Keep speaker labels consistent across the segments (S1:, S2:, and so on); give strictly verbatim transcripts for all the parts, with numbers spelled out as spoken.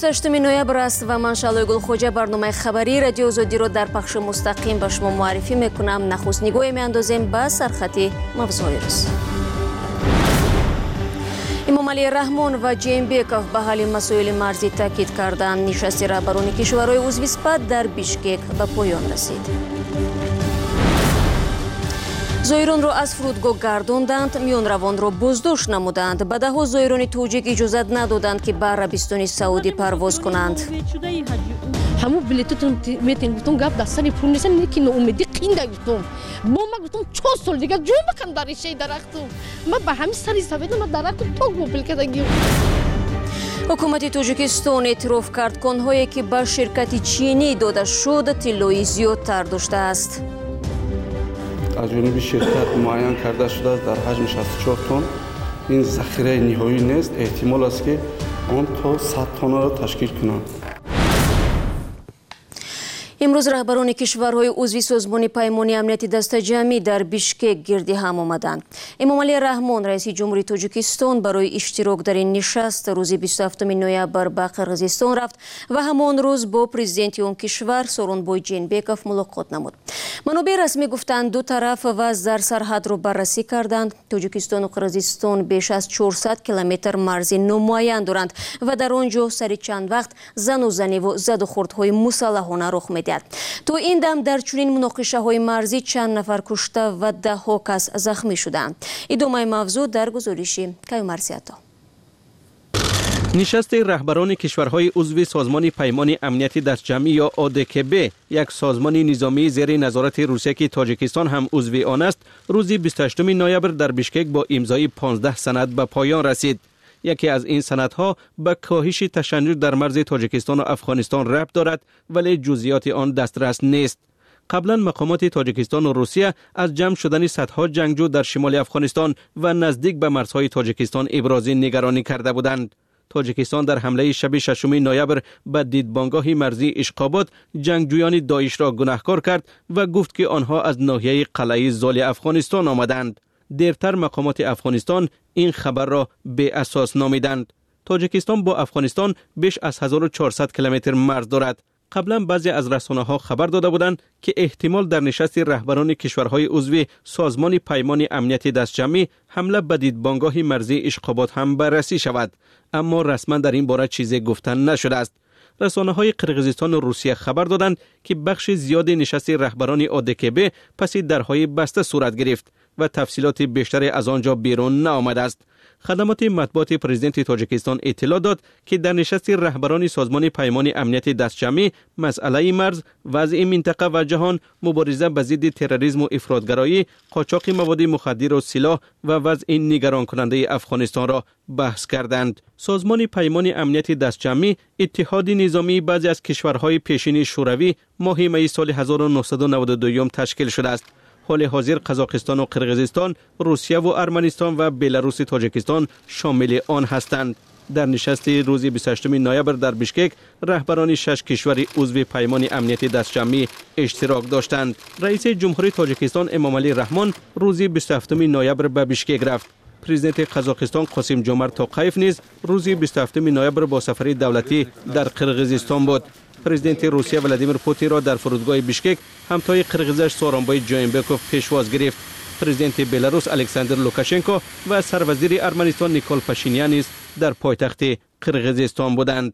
S1: هشتم نوامبر است و من شالوی گلخوجه برنامه خبری رادیو آزادی را در پخش مستقیم به شما معرفی میکنم. نخست نگاهی میاندازیم به سرخط موضوع روز. امام علی رحمان و جینبکوف به حل مسائل مرزی تاکید کردند. نشست رهبران کشورهای عضو اسپات در بیشکک به پایان رسید. زایران را از فرودگاه گرداندند، میان روان را بازداشت نمودند. به ده زایران توجیک اجازت ندادند که به عربستان سعودی پرواز کنند.
S2: همون بلیتتون میتین گفتم گپ دستانی پول نیستن نیکی ناامیدی قینده گفتم با ما گفتم چهار سال دیگه جو بکن در ریشه درختم ما به همین سری سوید ما درخت تو گوبل کردگی.
S1: حکومت تاجیکستان اعتراف کرد کنهایی که به شرکت چینی داده شد طلای زیادتر داشته است.
S3: از جانب شرکت معین کرده شده است در حجم شصت و چهار تن. این ذخیره نهایی نیست، احتمال است که آن تا صد تن را تشکیل کنند.
S1: امروز رهبران کشورهای عضو سازمان پیمان امنیتی دست جمعی در بیشکک گرد هم آمدند. امام علی رحمان رئیس جمهوری تاجیکستان برای اشتراک در این نشست روز بیست و هفتم نوامبر به قرقیزستان رفت و همان روز با پرزیدنت آن کشور سورونبای جینبکوف ملاقات نمود. منابع رسمی گفتند دو طرف وضع در سرحد را بررسی کردند. تاجیکستان و قرقیزستان بیش از چهارصد کیلومتر مرز نامعین دارند و در آنجا سر چند وقت زن و زنی و زد و خوردهای مسلحانه رخ می‌دهد. تو این دم در چنین مناقشه های مرزی چند نفر کشته و ده ها کس زخمی شدند. ادامه موضوع در گزارش کیومرزیاتا.
S4: نشست رهبران کشورهای عضو سازمان پیمان امنیتی دست جمعی یا او دی کی بی، یک سازمان نظامی زیر نظارت روسیه که تاجیکستان هم عضو آن است، روز بیست و هشتم نوامبر در بیشکک با امضای پانزده سند به پایان رسید. یکی از این سندها به کاهش تشنج در مرز تاجیکستان و افغانستان ربط دارد ولی جزئیات آن دسترس نیست. قبلا مقامات تاجیکستان و روسیه از جمع شدن صدها جنگجو در شمال افغانستان و نزدیک به مرزهای تاجیکستان ابراز نگرانی کرده بودند. تاجیکستان در حمله شب ششم نوامبر به دیدبانگاه مرزی اشقاباد جنگجویان داعش را گناهکار کرد و گفت که آنها از ناحیه قلعه زال افغانستان آمدند. دیرتر مقامات افغانستان این خبر را بی اساس نامیدند. تاجیکستان با افغانستان بیش از هزار و چهارصد کیلومتر مرز دارد. قبلا بعضی از رسانه‌ها خبر داده بودند که احتمال در نشست رهبران کشورهای عضو سازمان پیمان امنیتی دست جمعی حمله به دیدبانگاه مرزی اشقاباد هم بررسی شود، اما رسما در این باره چیزی گفتن نشده است. رسانه‌های قرقیزستان و روسیه خبر دادند که بخش زیاد نشست رهبران او دی کی بی پس درهای بسته صورت گرفت و تفصیلات بیشتری از آنجا بیرون نآمده است. خدمات مطبوعات پرزیدنت تاجیکستان اطلاع داد که در نشست رهبران سازمان پیمان امنیتی دست جمعی مسئله مرز، وضع منطقه و جهان، مبارزه با ضد تروریسم و افراطگرایی، قاچاق مواد مخدر و سلاح و وضع نگران کننده افغانستان را بحث کردند. سازمان پیمان امنیتی دست جمعی اتحاد نظامی بعضی از کشورهای پیشین شوروی ماه می سال هزار و نهصد و نود و دو تشکیل شده است. حال حاضر قزاقستان و قرقیزستان، روسیه و ارمنستان و بلاروس تاجیکستان شامل آن هستند. در نشست روز بیست و هشتم نوامبر در بیشکک رهبران شش کشور عضو پیمان امنیتی دست جمعی اشتراک داشتند. رئیس جمهوری تاجیکستان امام علی رحمان روز بیست و هفتم نوامبر به بیشکک رفت. پرزیدنت قزاقستان قاسم جومرت توقیف نیز روز بیست و هفتم نوامبر با سفر دولتی در قرقیزستان بود. پرزیدنت روسیه ولادیمیر پوتین را در فرودگاه بیشکک همتای قرقیزش سورونبای جینبکوف پیشواز گرفت. پرزیدنت بلاروس الکساندر لوکاشنکو و سروزیر ارمنستان نیکول پاشینیان نیز در پایتخت قرقیزستان بودند.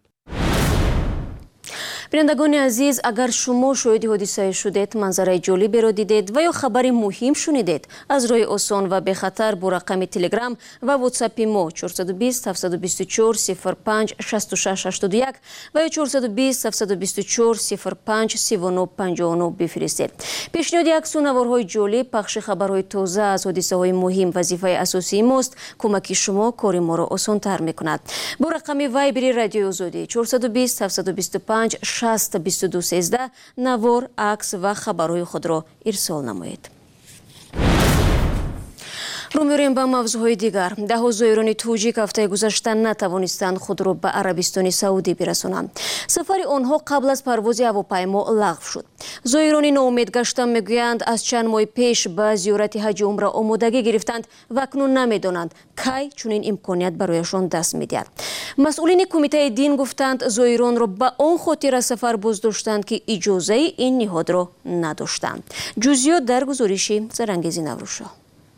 S1: بینندگان عزیز، اگر شما شاهد حادثه شدید، منظره جالبی را دیدید و یا خبری مهم شنیدید، از راه آسان و به خطر با رقم تلگرام و واتساپ ما چهارصد و بیست هفتصد و بیست و چهار صفر پنج شصت و شش هشتاد و یک و یا چهارصد و بیست هفتصد و بیست و چهار صفر پنج سی و نه پنجاه و نه بفرستید. پیشنهاد عکس و نوارهای جالب، پخش خبرهای تازه از حادثه های مهم وظیفه اساسی ماست. کمک شما کار ما را آسان تر میکند. با رقم وایبری رادیو آزادی چهارصد و بیست هفتصد و بیست و پنج شصت بیست و دو سیزده نوار، عکس و خبرهای خود را ارسال نمایید. رو می‌ریم به موضوعهای دیگر. ده زایران توجیک هفته گذشته نتوانستند خود را به عربستان سعودی برسانند. سفر آنها قبل از پرواز هواپیما لغو شد. زایران ناامید گشته میگویند از چند ماه پیش به زیارت حج و عمره آمادگی گرفتند و اکنون نمیدانند کی چنین امکانیت برایشان دست می‌دهد. مسئولین کمیته دین گفتند زایران را به آن خاطر سفر بازداشتند که اجازه این نهاد را نداشتند. جزئیات در گزارش زرنگیزی نوروشا.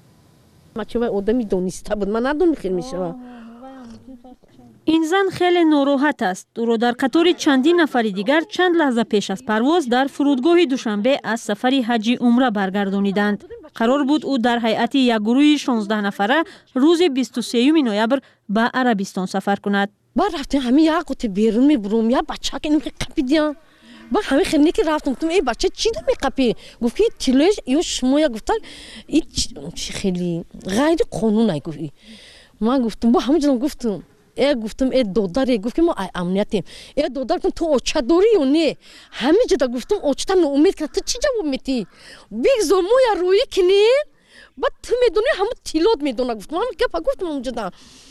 S5: این زن خیلی ناراحت است. او را در قطار چندین نفر دیگر چند لحظه پیش از پرواز در فرودگاه دوشنبه از سفر حج عمره برگردانیدند. قرار بود او در هیئت یک گروه شانزده نفره روز بیست و سوم نوامبر به عربستان سفر کند.
S2: با رفتیم همه یک قطع بیرون میبرم یا بچه که نمیخواد قپیدیم. با همه خیلی که رفتم گفتم ای بچه چی دو میقپی؟ گفت که تیلش یا شما یا گفتن این خیلی غیر قانونه گفتی. من گفتم با همه جنم گفتم ای گفتم ای دادره گفت که ما امنیتیم. ای دادر کن تو آچه داری یا نه؟ همه جدا گفتم آچه تا ناامید کرد تو چی جواب میدی؟ بگذار ما یا روی کنی بعد تو میدونی همه تیلات میدونه گفتم همه که پا گفتم اونجا.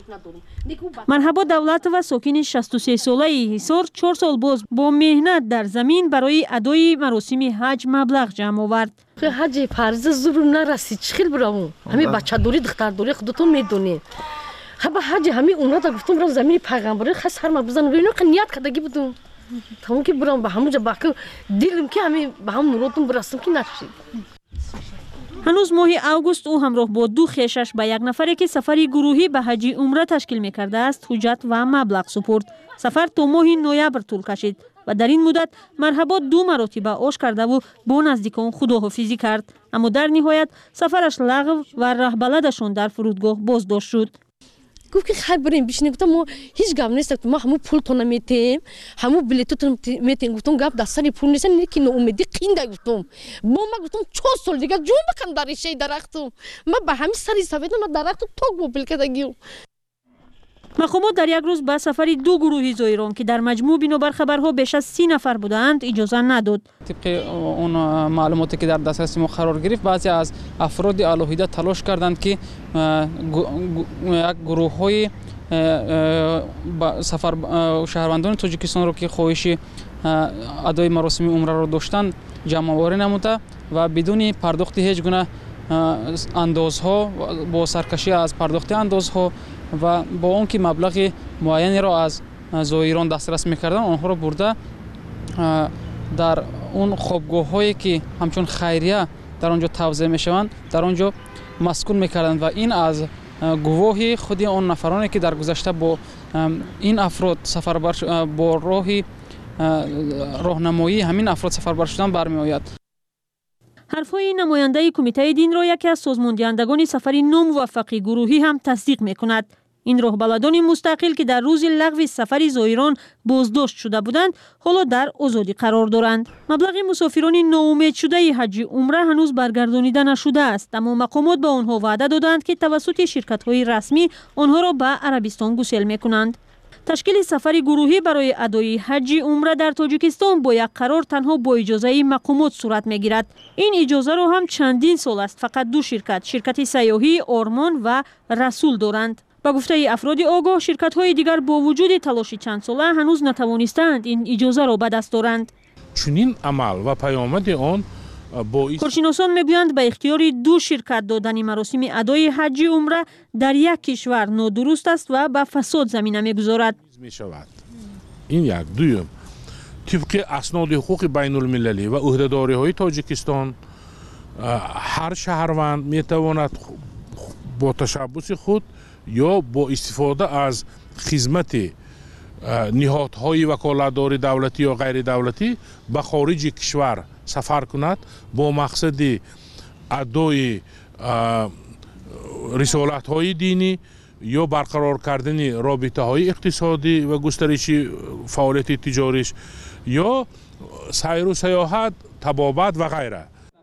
S5: مرحبا دولت و ساکن شصت و سه ساله حصار چهار سال باز با مهنت در زمین برای ادای مراسم حج مبلغ جمع آورد.
S2: حج فرض زور نرسید چخیل برام. همه بچه دوری دختر دوری خودتون میدونی. خب حج همه اونها تا گفتم برام زمین پیغمبر خاص هر ما بزنم ببینم که نیت کردگی بودم. تمام که برام به همونجا باکو دیلم که همه به هم نوراتون برسم که نشید.
S5: هنوز ماه اوگوست او همراه با دو خویشش به یک نفری که سفری گروهی به حج عمره تشکیل می‌کرده است حجت و مبلغ سپرد. سفر تا ماه نوامبر طول کشید و در این مدت مرحبا دو مرتبه آش کرده و با نزدیکان خداحافظی کرد، اما در نهایت سفرش لغو و رهبلدشان در فرودگاه بازداشت شد.
S2: گفت که خیلی بریم بشینیم گفتم ما هیچ گپ نیست ما همون پول تو نمیتیم همون بلیطتون میتیم گفتم گپ دستانی پول نیست نیکی ناامیدی قینده گفتم با ما گفتم چهار سال دیگه جون بکن در شی درختم ما به همین سری سویدم ما درخت تو گوبل کردگی.
S5: مقامات در یک روز به سفر دو گروه زایران که در مجموع بنابر خبرها بیش از سی نفر بودند اجازه نداد.
S6: طبق اون معلوماتی که در دسترس ما قرار گرفت بعضی از افراد علوهیده تلاش کردند که یک گروه های سفر شهروندان تاجیکستان را که خواهش ادای مراسم عمره را داشتند جمع آوری نموده و بدون پرداخت هیچ گونه اندازها با سرکشی از پرداخت اندازها و با اون که مبلغ معینی را از زایران دسترس میکردن آنها را برده در اون خوابگاه هایی که همچون خیریه در آنجا توزیع میشوند در آنجا مسکون میکردند و این از گواهی خودی آن نفرانی که در گذشته با این افراد سفر بر با راهی راهنمایی همین افراد سفر بر شدن برمی آید.
S5: حرفهای نماینده کمیته دین را یکی از سازماندهندگان سفر ناموفق گروهی هم تصدیق میکند. این راهبلدان مستقل که در روز لغو سفر زایران بازداشت شده بودند حالا در آزادی قرار دارند. مبلغ مسافران ناامید شده حج عمره هنوز برگردانیده نشده است، اما مقامات به آنها وعده دادند که توسط شرکت‌های رسمی آنها را به عربستان گسیل میکنند. تشکیل سفر گروهی برای ادای حج عمره در تاجیکستان با یک قرار تنها با اجازه مقامات صورت میگیرد. این اجازه را هم چندین سال است فقط دو شرکت، شرکت سیاحی آرمان و رسول دارند. با گفته افراد آگاه شرکت‌های دیگر با وجود تلاش چند ساله هنوز نتوانستند این اجازه را به دست دارند.
S7: چنین عمل و پیامد آن
S5: کارشناسان میگویند به اختیار دو شرکت دادن مراسم ادای حج عمره در یک کشور نادرست است و به فساد زمینه میگذارد.
S7: این یک دویم طبق اسناد حقوق بین المللی و عهده‌داری های تاجیکستان هر شهروند میتواند با تشبث خود یا با استفاده از خدمت نهادهای وکالتدار دولتی یا غیر دولتی به خارج کشور سفر کند با مقصد ادای رسالت های دینی یا برقرار کردن رابطه های اقتصادی و گسترش فعالیت تجاریش یا سیر و سیاحت، طبابت و غیره.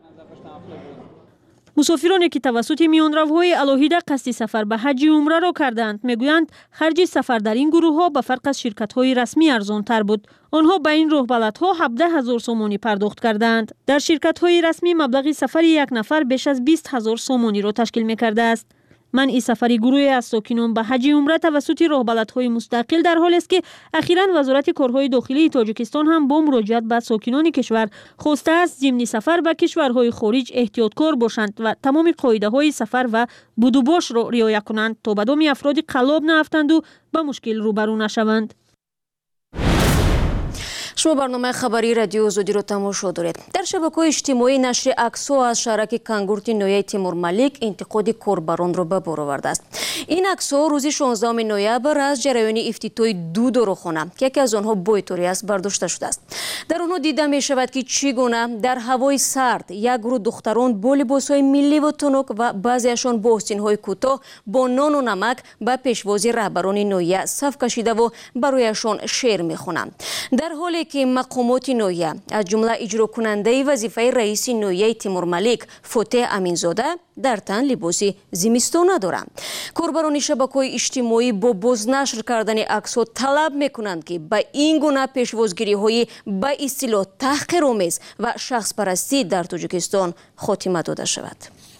S5: مسافرانی که توسط میانروهای الهیده قصد سفر به حج عمره را کردند میگویند خرج سفر در این گروه ها به فرق از شرکت های رسمی ارزان تر بود. آنها به این راهبلدها هفده هزار سومانی پرداخت کردند. در شرکت های رسمی مبلغ سفر یک نفر بیش از بیست هزار سومانی را تشکیل میکرده است. منع سفری گروهی از ساکنان به حج عمره توسط راهبلدهای مستقل در حالی است که اخیراً وزارت کارهای داخلی تاجیکستان هم با مراجعت به ساکنان کشور خواسته است ضمن سفر به کشورهای خارج احتیاطکار باشند و تمام قاعده‌های سفر و بود و باش را رعایت کنند تا به دام افراد قلاب نیفتند و به مشکل روبرو نشوند.
S1: شما برنامه خبری رادیو آزادی رو تماشا دارید. در شبکه‌های اجتماعی نشر عکس‌ها از شهرک کانگورت نویای تیمور ملیک انتقاد کاربران را به بار آورده است. این عکس‌ها روز شانزدهم نوامبر از جریان افتتاح دو داروخانه که یکی از آنها بویتوری است برداشته شده است. در آنها دیده می شود که چگونه در هوای سرد یک گروه دختران با لباس‌های ملی و تنک و بعضیشان با آستین‌های کوتاه با نان و نمک به پیشوازی رهبران نویه صف کشیده و برایشان شعر می‌خوانند. در حالی که مقامات نویه از جمله اجرا کننده وظیفه رئیس نویه تیمور ملیک فتح امینزاده در تن لباس زمستان ندارند. کاربران شبکه‌های اجتماعی با بازنشر کردن عکس‌ها طلب می‌کنند که به این گونه پیشوازگیری‌های به اصطلاح تحقیرآمیز و شخص پرستی در تاجیکستان خاتمه داده شود.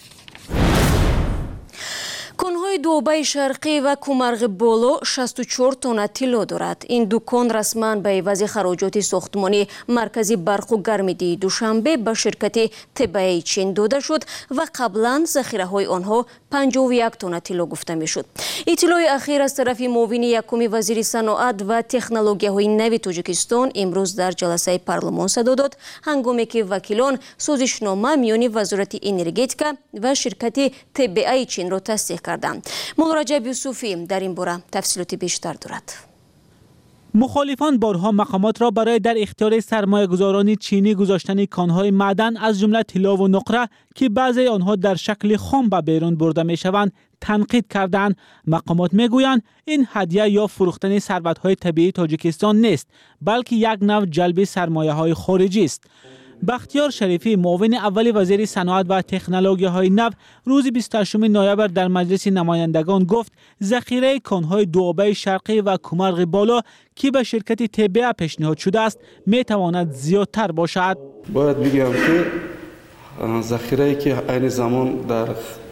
S1: کان‌های دوبه شرقی و کومرغ بالو شصت و چهار تن طلا دارد. این دو کان رسما به عوض خراجات ساختمانی مرکزی برق و گرمیدهی دوشنبه به شرکت تبعی چین داده شد و قبلا ذخیره های آنها پنجاه و یک تن طلا گفته میشد. اطلاع اخیر از طرف معاون یکم وزیر صنعت و تکنولوژی های نو تاجیکستان امروز در جلسه پارلمان صدا داد، هنگامی که وکیلان سازشنامه میان وزارت انرژتیکا و شرکت تبعی چین را تصدیق کردند. مولا رجب یوسفی در این باره تفصیلات بیشتر دارد.
S8: مخالفان بارها مقامات را برای در اختیار سرمایه گذاران چینی گذاشتن کانهای معدن از جمله طلا و نقره که بعضی آنها در شکل خام به بیرون برده می شوند تنقید کردند. مقامات می گویند این هدیه یا فروختن ثروت‌های طبیعی تاجیکستان نیست، بلکه یک نوع جلب سرمایه های خارجی است. بختیار شریفی معاون اول وزیر صنعت و تکنولوژی های نو روز بیست و هشتم نوامبر در مجلس نمایندگان گفت ذخیره کانهای دوآبه شرقی و کومرغ بالا که به شرکت تبع پیشنهاد شده است می تواند زیادتر باشد.
S3: باید بگم که ذخیره که عین زمان در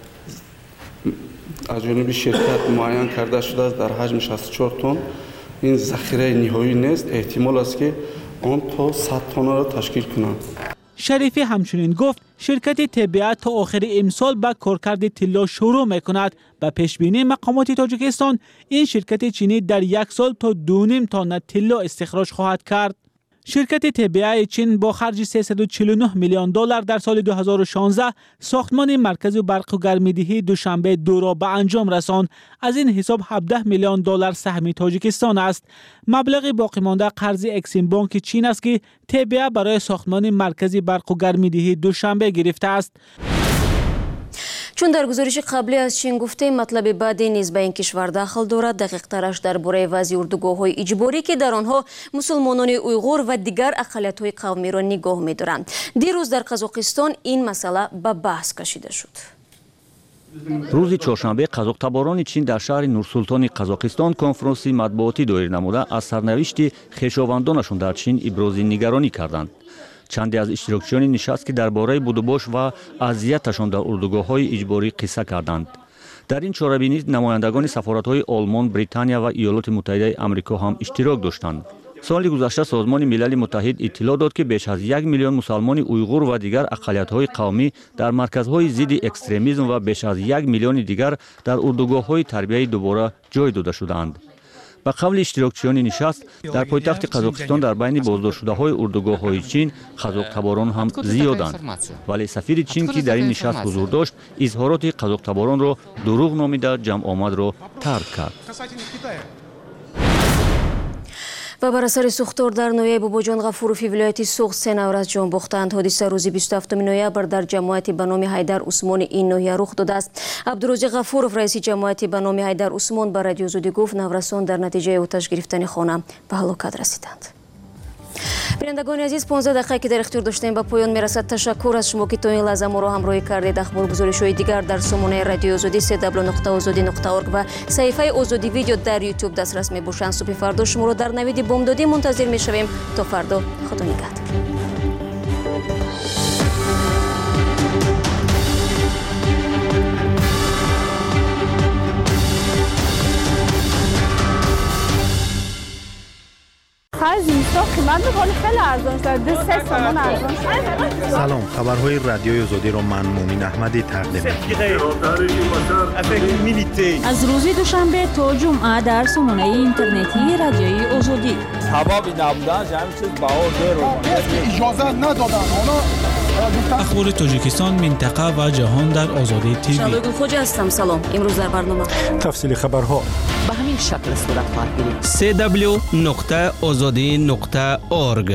S3: از جانب شرکت معین کرده شده است در حجم شصت و چهار تن، این ذخیره نهایی نیست. احتمال است که آن تا صد تن را تشکیل کنند.
S8: شریفی همچنین گفت شرکت تبع تا آخر امسال به کارکرد طلا شروع میکند. به پیشبینی مقامات تاجیکستان این شرکت چینی در یک سال تا دو نیم تن طلا استخراج خواهد کرد. شرکت تبع چین با خرج سیصد و چهل و نه میلیون دلار در سال دو هزار و شانزده ساختمان مرکز برق و گرمیدهی دوشنبه دو را به انجام رساند. از این حساب هفده میلیون دلار سهم تاجیکستان است. مبلغ باقی مانده قرض اکسیم بانک چین است که تبع برای ساختمان مرکز برق و گرمیدهی دوشنبه گرفته است.
S1: چون در گزارش قبلی از چین گفته مطلب بعدی نیز به این کشور داخل دارد، دقیق ترش درباره وضع اردوگاه‌های اجباری که در آنها مسلمانان اویغور و دیگر اقلیت‌های قومی را نگاه می‌دارند. دیروز در قزاقستان این مسئله به بحث کشیده شد.
S9: روز چهارشنبه قزاق‌تباران چین در شهر نورسولطان قزاقستان کنفرانسی مطبوعاتی دایر نموده از سرنوشت خویشاوندانشان در چین ابراز نگرانی کردند. چندی از اشتراکچیان نشست که درباره بود و باش و اذیتشان در اردوگاه‌های اجباری قصه کردند. در این چاره‌بینی نمایندگان سفارت‌های آلمان، بریتانیا و ایالات متحده آمریکا هم اشتراک داشتند. سال گذشته سازمان ملل متحد اطلاع داد که بیش از یک میلیون مسلمان اویغور و دیگر اقلیت‌های قومی در مرکزهای ضد اکستریمیسم و بیش از یک میلیون دیگر در اردوگاه‌های تربیه دوباره جای داده شدند. به قول اشتراکچیان نشست در پایتخت قزاقستان در بین بازداشت شده های اردوگاه های چین قزاق‌تباران هم زیادند، ولی سفیر چین که در این نشست حضور داشت اظهارات قزاق‌تباران را دروغ نامیده جمع آمد را ترک کرد.
S1: و بر اثر سوختار در نویه باباجان غفوروفی ولایت سوغد سه نفر از جان باختند. حادثه روز بیست و هفتم نوامبر در جماعت به نام حیدر عثمان این نویه رخ داده است. عبدالرزاق غفورов رئیس جماعت به نام حیدر عثمان به رادیو آزادی گفت نورسان در نتیجه آتش گرفتن خانه به هلاکت رسیدند. بینندگان عزیز، پانزده دقیقه که در اختیار داشتیم به پایان میرسد. تشکر از شما که تا این لحظه ما را همراهی کردید. اخبار گزارش‌های دیگر در سامانه رادیو آزادی سه دبلیو نقطه آزادی نقطه اورگ و صفحه آزادی ویدیو در یوتیوب دسترس می‌باشند. صبح فردا شما را در نوید بامدادی منتظر می‌شویم. تا فردا خدا نگهدار.
S10: من می‌خوام خیلی ارزان شده سه تومن ارزان شده.
S11: سلام، خبرهای رادیوی آزادی را من مومن احمدی تقدیم می‌کنم.
S5: از روز دوشنبه تا جمعه در سامانه اینترنتی رادیوی آزادی.
S12: هوا بی نبودن همین چیز باور داره.
S13: اجازه ندادن. حالا
S8: اخبار تاجیکستان، منطقه و جهان در آزادی تیوی.
S1: شادو خوج هستم. سلام. امروز در برنامه
S11: تفصیل خبرها
S14: به همین شکل صورت خواهد گرفت.
S4: سی دبلیو نقطه آزادی نقطه اورگ.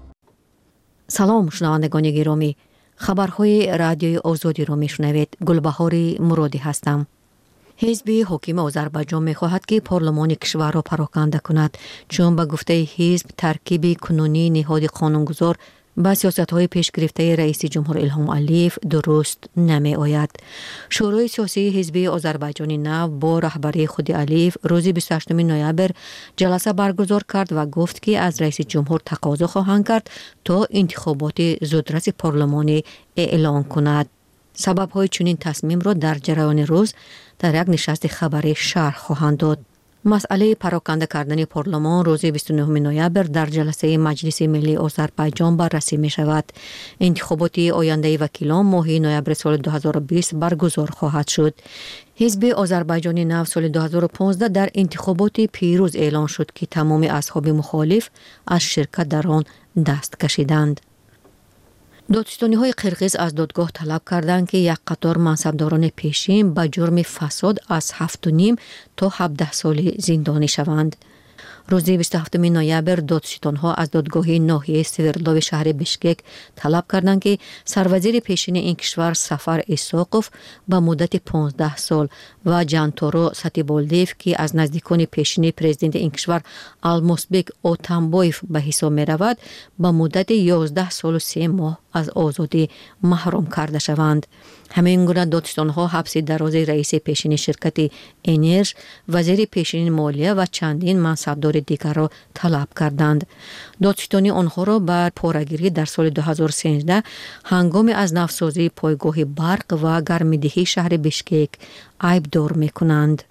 S15: سلام شنوندگان گرامی، خبرهای رادیوی آزادی را میشنوید. گلبهار مرادی هستم. حزب حاکم آذربایجان می‌خواهد که پارلمان کشور را پراکنده کند، چون به گفته حزب ترکیب کنونی نهاد قانونگذار با سیاست‌های پیش گرفته رئیس جمهور الهام علیف درست نمی آید. شورای سیاسی حزب آذربایجان نو با رهبری خود علیف روز بیست و هشتم نوامبر جلسه برگزار کرد و گفت که از رئیس جمهور تقاضا خواهند کرد تا انتخابات زودرس پارلمانی اعلان کند. سبب‌های چنین تصمیم را در جریان روز در یک نشست خبری شرح خواهند داد. مسئله پراکنده کردن پارلمان روز بیست و نهم نوامبر در جلسه مجلس ملی آذربایجان بررسی می شود. انتخابات آینده وکیلان ماه نوامبر سال دو هزار و بیست برگزار خواهد شد. حزب آذربایجان نو سال دو هزار و پانزده در انتخابات پیروز اعلان شد که تمام اصحاب مخالف از شرکت در آن دست کشیدند. دادستانی های قرقیز از دادگاه طلب کردند که یک قطار منصبداران پیشین به جرم فساد از هفت و نیم تا هفده سال زندانی شوند. روز بیست و هفتم نوامبر دادستان ها از دادگاه ناحیه سوردلو شهر بشکک طلب کردند که سروزیر پیشین این کشور سفر اساقوف به مدت پانزده سال و جانتورو ساتیبولدیف که از نزدیکان پیشین پرزیدنت این کشور الموسبک اوتانبایف به حساب می رود به مدت یازده سال و سه ماه از آزادی محروم کرده شوند. همین گونه دادستان ها حبس دراز رئیس پیشین شرکت انرژ، وزیر پیشین مالیه و چندین منصبدار دیگر را طلب کردند. دادستانی آنها را بر پاره‌گیری در سال دو هزار و سیزده هنگام از نوسازی پایگاه برق و گرم‌دهی شهر بشکک عیبدار می‌کنند.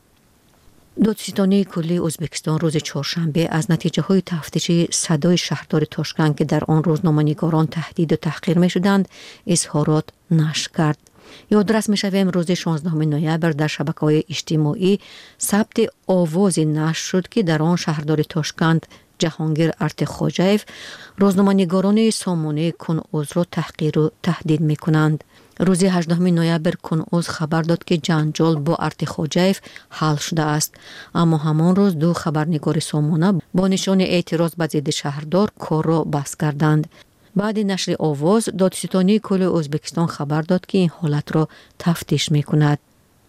S15: دادستانی کلی ازبکستان روز چهارشنبه از نتیجه های تفتیش صدای شهردار تاشکند که در آن روزنامه‌نگاران تهدید و تحقیر می شدند اظهارات نشر کرد. یادرس می شویم روز شانزدهم نوامبر در شبکه‌های اجتماعی ثبت آوازی نشر شد که در آن شهردار تاشکند جهانگیر ارتخوجایف روزنامه‌نگاران سامانه کنعوز را تحقیر و تهدید می کنند. روز هجدهم نوامبر کنعوز خبر داد که جنجال با ارتخوجایف حل شده است، اما همان روز دو خبرنگار سامانه با نشان اعتراض به ضد شهردار کار را بس کردند. بعد نشر آواز دادستانی کل ازبکستان خبر داد که این حالت را تفتیش می کند.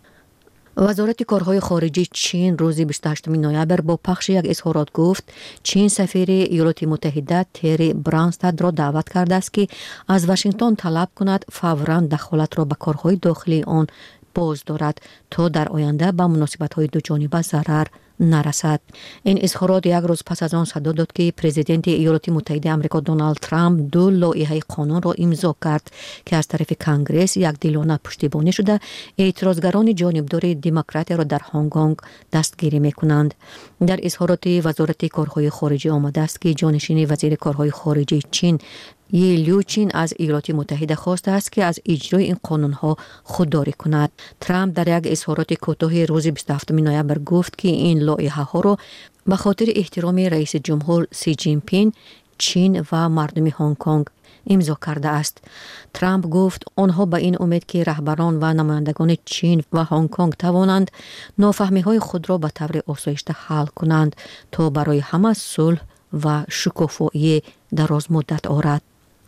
S15: وزارت کارهای خارجه چین روز بیست و هشتم نوامبر با پخش یک اظهارات گفت چین سفیر ایالات متحده تری برانستاد را دعوت کرده است که از واشنگتن طلب کند فوراً دخالت را به کارهای داخلی آن باز دارد تا در آینده به مناسبت‌های دو جانبه ضرر نرسد. این اظهارات یک روز پس از آن صدا داد که پرزیدنت ایالات متحده آمریکا دونالد ترامپ دو لایحه قانون را امضا کرد که از طرف کنگره یک دلانه پشتیبانی شده اعتراضگران جانبدار دموکرات را در هنگ کنگ دستگیری می‌کنند. در اظهارات وزارت کارهای خارجه آمده است که جانشین وزیر کارهای خارجه چین یی لیوچین از ایالات متحده خواسته است که از اجرای این قانون‌ها خودداری کند. ترامپ در یک اظهارات کوتاه روز بیست و هفتم نوامبر گفت که این لایحه‌ها را به خاطر احترام رئیس جمهور سی جین پینگ، چین و مردم هنگ کنگ امضا کرده است. ترامپ گفت آنها به این امید که رهبران و نمایندگان چین و هنگ کنگ توانند نافهمی‌های خود را به طور آسایشته حل کنند تا برای همه صلح و شکوفایی دراز مدت آرد.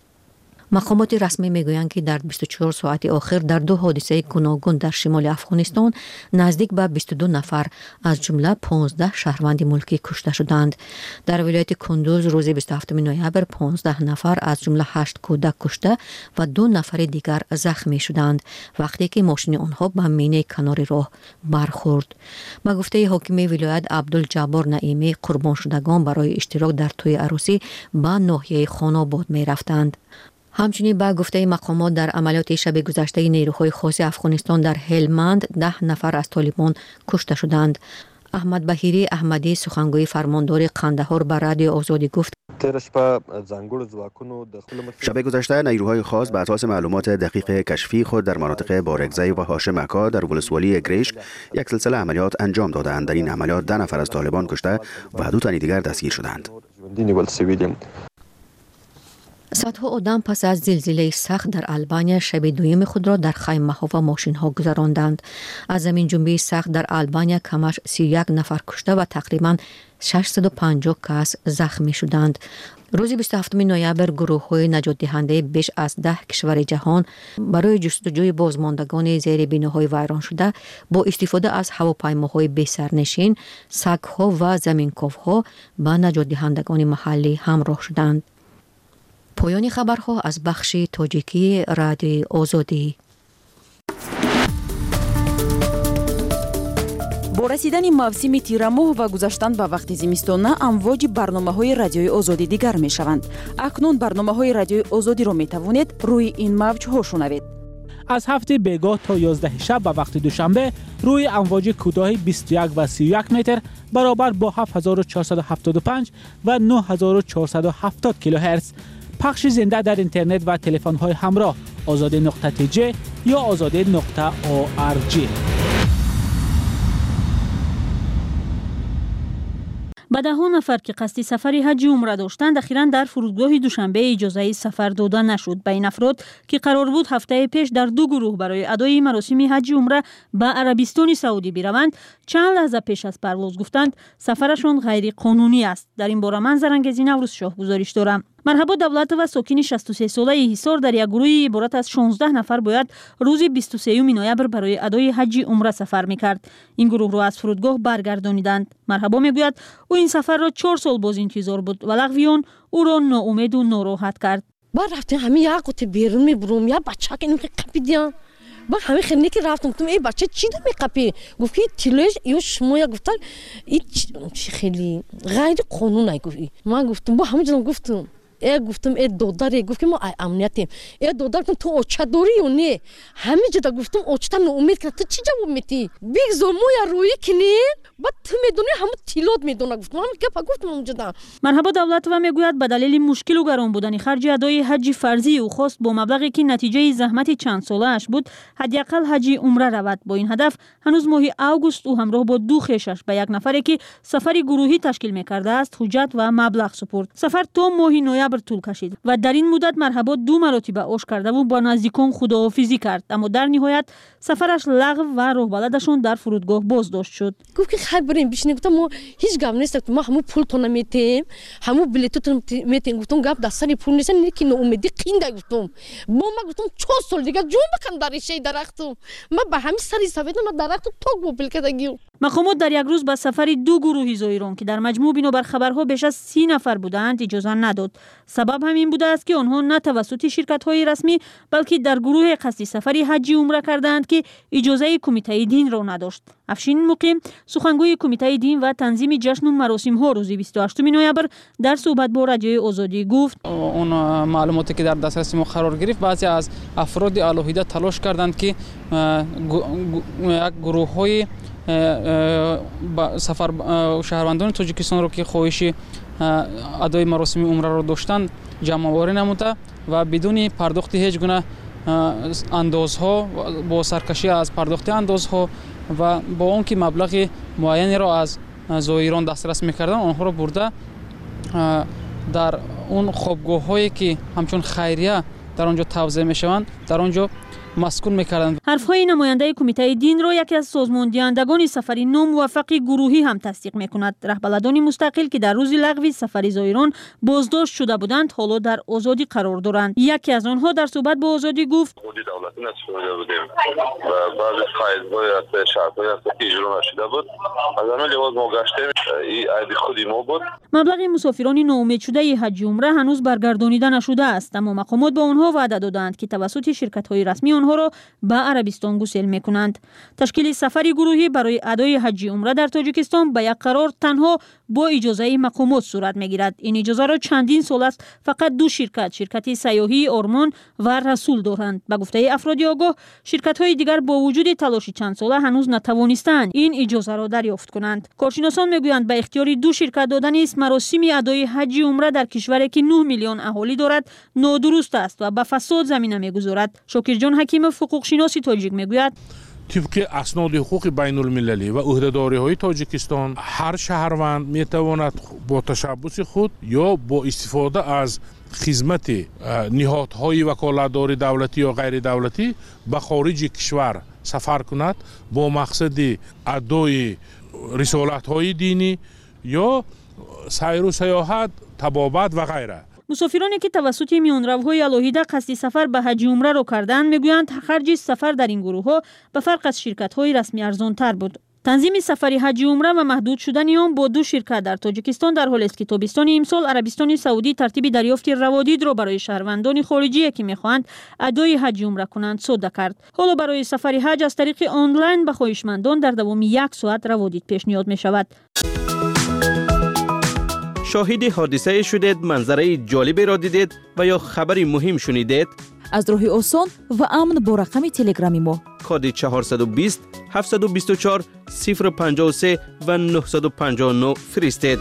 S15: مقامات رسمی میگویند که در بیست و چهار ساعت آخر در دو حادثه گوناگون در شمال افغانستان نزدیک به بیست و دو نفر از جمله پانزده شهروند ملکی کشته شدند. در ولایت کندوز روز بیست و هفتم نوامبر پانزده نفر از جمله هشت کودک کشته و دو نفر دیگر زخمی شدند وقتی که ماشین آنها به مینه کنار راه برخورد. به گفته حاکم ولایت عبدالجبار نعیمی، قربان شدگان برای اشتراک در توی عروسی به ناحیه خاناباد می رفتند. همچنین با گفته مقامات در عملیات شب گذشته نیروهای خاص افغانستان در هلمند ده نفر از طالبان کشته شدند. احمد بهیری احمدی سخنگوی فرماندار قندهار به رادیو آزادی گفت
S13: شب گذشته نیروهای خاص بر اساس معلومات دقیق کشفی خود در مناطق بارگزی و هاشم اکا در ولسوالی گریشک یک سلسله عملیات انجام دادند. در این عملیات ده نفر از طالبان کشته و دو تن دیگر دستگیر شدند.
S15: صدها آدم پس از زلزله سخت در آلبانیا شب دویم خود را در خیمه ها و ماشین ها گذراندند. از زمین جنبی سخت در آلبانیا کمش سی و یک نفر کشته و تقریبا ششصد و پنجاه کس زخمی شدند. روز بیست و هفتم نوامبر گروه های نجات دهنده بیش از ده کشور جهان برای جستجوی بازماندگان زیر بناهای ویران شده با استفاده از هواپیماهای بی سرنشین، سگ‌ها و زمینکاوها با نجات دهندگان محلی همراه شدند. پایان خبرها از بخش تاجیکی رادیو آزادی.
S14: با رسیدن موسم تیرماه و گذشتن به وقت زمستان امواج برنامه‌های رادیوی آزادی دیگر می‌شوند. اکنون برنامه‌های رادیوی آزادی را می‌توانید روی این موج‌ها شنوید.
S8: از هفته بیگاه تا یازده شب به وقت دوشنبه روی امواج کوتاه بیست و یک و سی و یک متر برابر با هفت هزار و چهارصد و هفتاد و پنج و نه هزار و چهارصد و هفتاد کیلوهرتز پخش زنده در اینترنت و تلفن‌های همراه آزاده نقطه تی جی یا آزاده نقطه او آر جی.
S5: به ده نفر که قصد سفر حج و عمره داشتند اخیراً در فرودگاه دوشنبه اجازه سفر داده نشد. به این افراد که قرار بود هفته پیش در دو گروه برای ادای مراسم حج و عمره به عربستان سعودی بروند، چند لحظه پیش از پرواز گفتند سفرشان غیر قانونی است. در این باره من زرنگزی نوروز شاه گزارش دارم. مرحبا دولت و ساکن شصت و سه ساله حصار در یک گروه عبارت از شانزده نفر باید روز بیست و سه نوامبر برای ادای حج عمره سفر میکرد. این گروه را از فرودگاه برگردانیدند. مرحبا میگوید او این سفر را چهار سال باز انتظار بود و لغویان او را ناامید و ناراحت کرد.
S2: بعد رفتیم همین یک قطع بیرون میبرم یا بچه که نمیخواد قپیدیم. بعد همین خیلی که رفتم گفتم ای بچه چی دو میقپی؟ گفت که تیلوش یا شما یا گفتن این خیلی غیر قانونی گفتی. من گفتم با همین جنم گفتم ای گفتم ای دادره گفت که ما امنیتیم. ای دادر کن تو اوچه داری یا نه؟ همین جدا گفتم اوچه من امید کرد تو چی جواب میدی؟ بیگزار مویا روی کنی بعد تو میدونی همون تیلات میدونه گفتم همین که پا گفتم اونجا.
S5: مرحبا دولت و میگوید به دلیل مشکل و گران بودن خرج ادای حج فرضی او خواست با مبلغی که نتیجه زحمت چند ساله اش بود حداقل حج عمره رود. با این هدف هنوز ماه آگوست او همراه با دو خویشش به یک نفری که سفر گروهی تشکیل میکرده است حجت و مبلغ سپرد. سفر تا ماه نوامبر طول کشید و در این مدت مرحبا دو مرتبه آش کرده و با نزدیکان خداحافظی کرد، اما در نهایت سفرش لغو و راه بلدشون در فرودگاه بازداشت شد.
S2: گفت که خیلی بریم بشینیم. گفتم ما هیچ گپ نیست، ما همون پول تو نمیتیم، همون بلیطتون میتیم. گفتم گپ دستانی پول نیست، نیکی ناامیدی قینده. گفتم با ما گفتم چهار سال دیگه جون بکن در شی درختم. ما به همین سری سویدم ما درخت تو گوبل کردگیو.
S5: مقامات در یک روز به سفر دو گروهی زایران که در مجموع بنابر خبرها بیش از سی نفر بودند اجازه نداد. سبب همین بوده است که آنها نه توسط شرکت‌های رسمی بلکه در گروه قصدی سفری حج عمره کردند که اجازه کمیته دین را نداشت. افشین مقیم سخنگوی کمیته دین و تنظیم جشن و مراسم ها روز بیست و هشتم نوامبر در صحبت با رادیوی آزادی گفت
S6: اون معلوماتی که در دسترس ما قرار گرفت بعضی از افراد الهیده تلاش کردند که یک گروه‌های سفر شهروندان تاجیکستان رو که خواهش ادای مراسم عمره را داشتند جمع آوری نموده و بدون پرداخت هیچ گونه اندازها با سرکشی از پرداخت اندازها و با اون که مبلغ معینی را از زایران دسترس می‌کردن آنها را برده در اون خوابگاه هایی که همچون خیریه در آنجا توزیع می‌شوند در آنجا مسکون می‌کردند.
S5: حرف‌های نماینده کمیته دین را یکی از سازماندهندگان سفر ناموفق گروهی هم تصدیق می‌کند. رهبران مستقل که در روز لغو سفر زایران بازداشت شده بودند حالا در آزادی قرار دارند. یکی از آنها در صحبت با آزادی گفت
S16: خودی دولتی نشده بودیم و بعض قاعده‌های از شرط‌های از اجرا نشده بود. از آن لحاظ ما گشتیم این عید خودی ما بود.
S5: مبلغ مسافران ناامید شده حج عمره هنوز برگردانیده نشده است، اما مقامات به آنها وعده دادند که توسط شرکت‌های رسمی آنها را به عربستان گسیل میکنند. تشکیل سفری گروهی برای ادای حج عمره در تاجیکستان به یک قرار تنها با اجازه مقامات صورت میگیرد. این اجازه را چندین سال است فقط دو شرکت، شرکت سیاحی آرمان و رسول دارند. به گفته افراد آگاه، شرکت های دیگر با وجود تلاش چند ساله هنوز نتوانستند این اجازه را دریافت کنند. کارشناسان میگویند به اختیار دو شرکت دادن است مراسم ادای حج عمره در کشوری که نه میلیون اهالی دارد نادرست است و به فساد زمینه میگذارد. شاکر جان حکیم حقوق شناس تاجیک میگوید
S7: طبق اسناد حقوق بین المللی و عهده‌داری های تاجیکستان هر شهروند میتواند با تشبث خود یا با استفاده از خدمت نهادهای وکالتداری دولتی یا غیر دولتی به خارج کشور سفر کند با مقصد ادای رسالت های دینی یا سیر و سیاحت، طبابت و غیره.
S5: مسافرانی که توسط میانروهای الهیده قصد سفر به حج عمره را کردند میگویند خرج سفر در این گروه ها به فرق از شرکت های رسمی ارزان تر بود. تنظیم سفری حج عمره و محدود شدن آن با دو شرکت در تاجیکستان در حالی است که تابستان امسال عربستان سعودی ترتیب دریافت روادید را برای شهروندان خارجی که میخواهند ادای حج عمره کنند صادر کرد. حالا برای سفری حج از طریق آنلاین به خواهشمندان در دوام یک ساعت روادید پیشنهاد می شود.
S4: شاهد حادثه شدید، منظره جالبی را دیدید و یا خبری مهم شنیدید؟
S14: از راه آسان و امن با رقم تلگرامی ما
S4: کد چهارصد و بیست هفتصد و بیست و چهار صفر پنجاه و سه و نهصد و پنجاه و نه فرستید.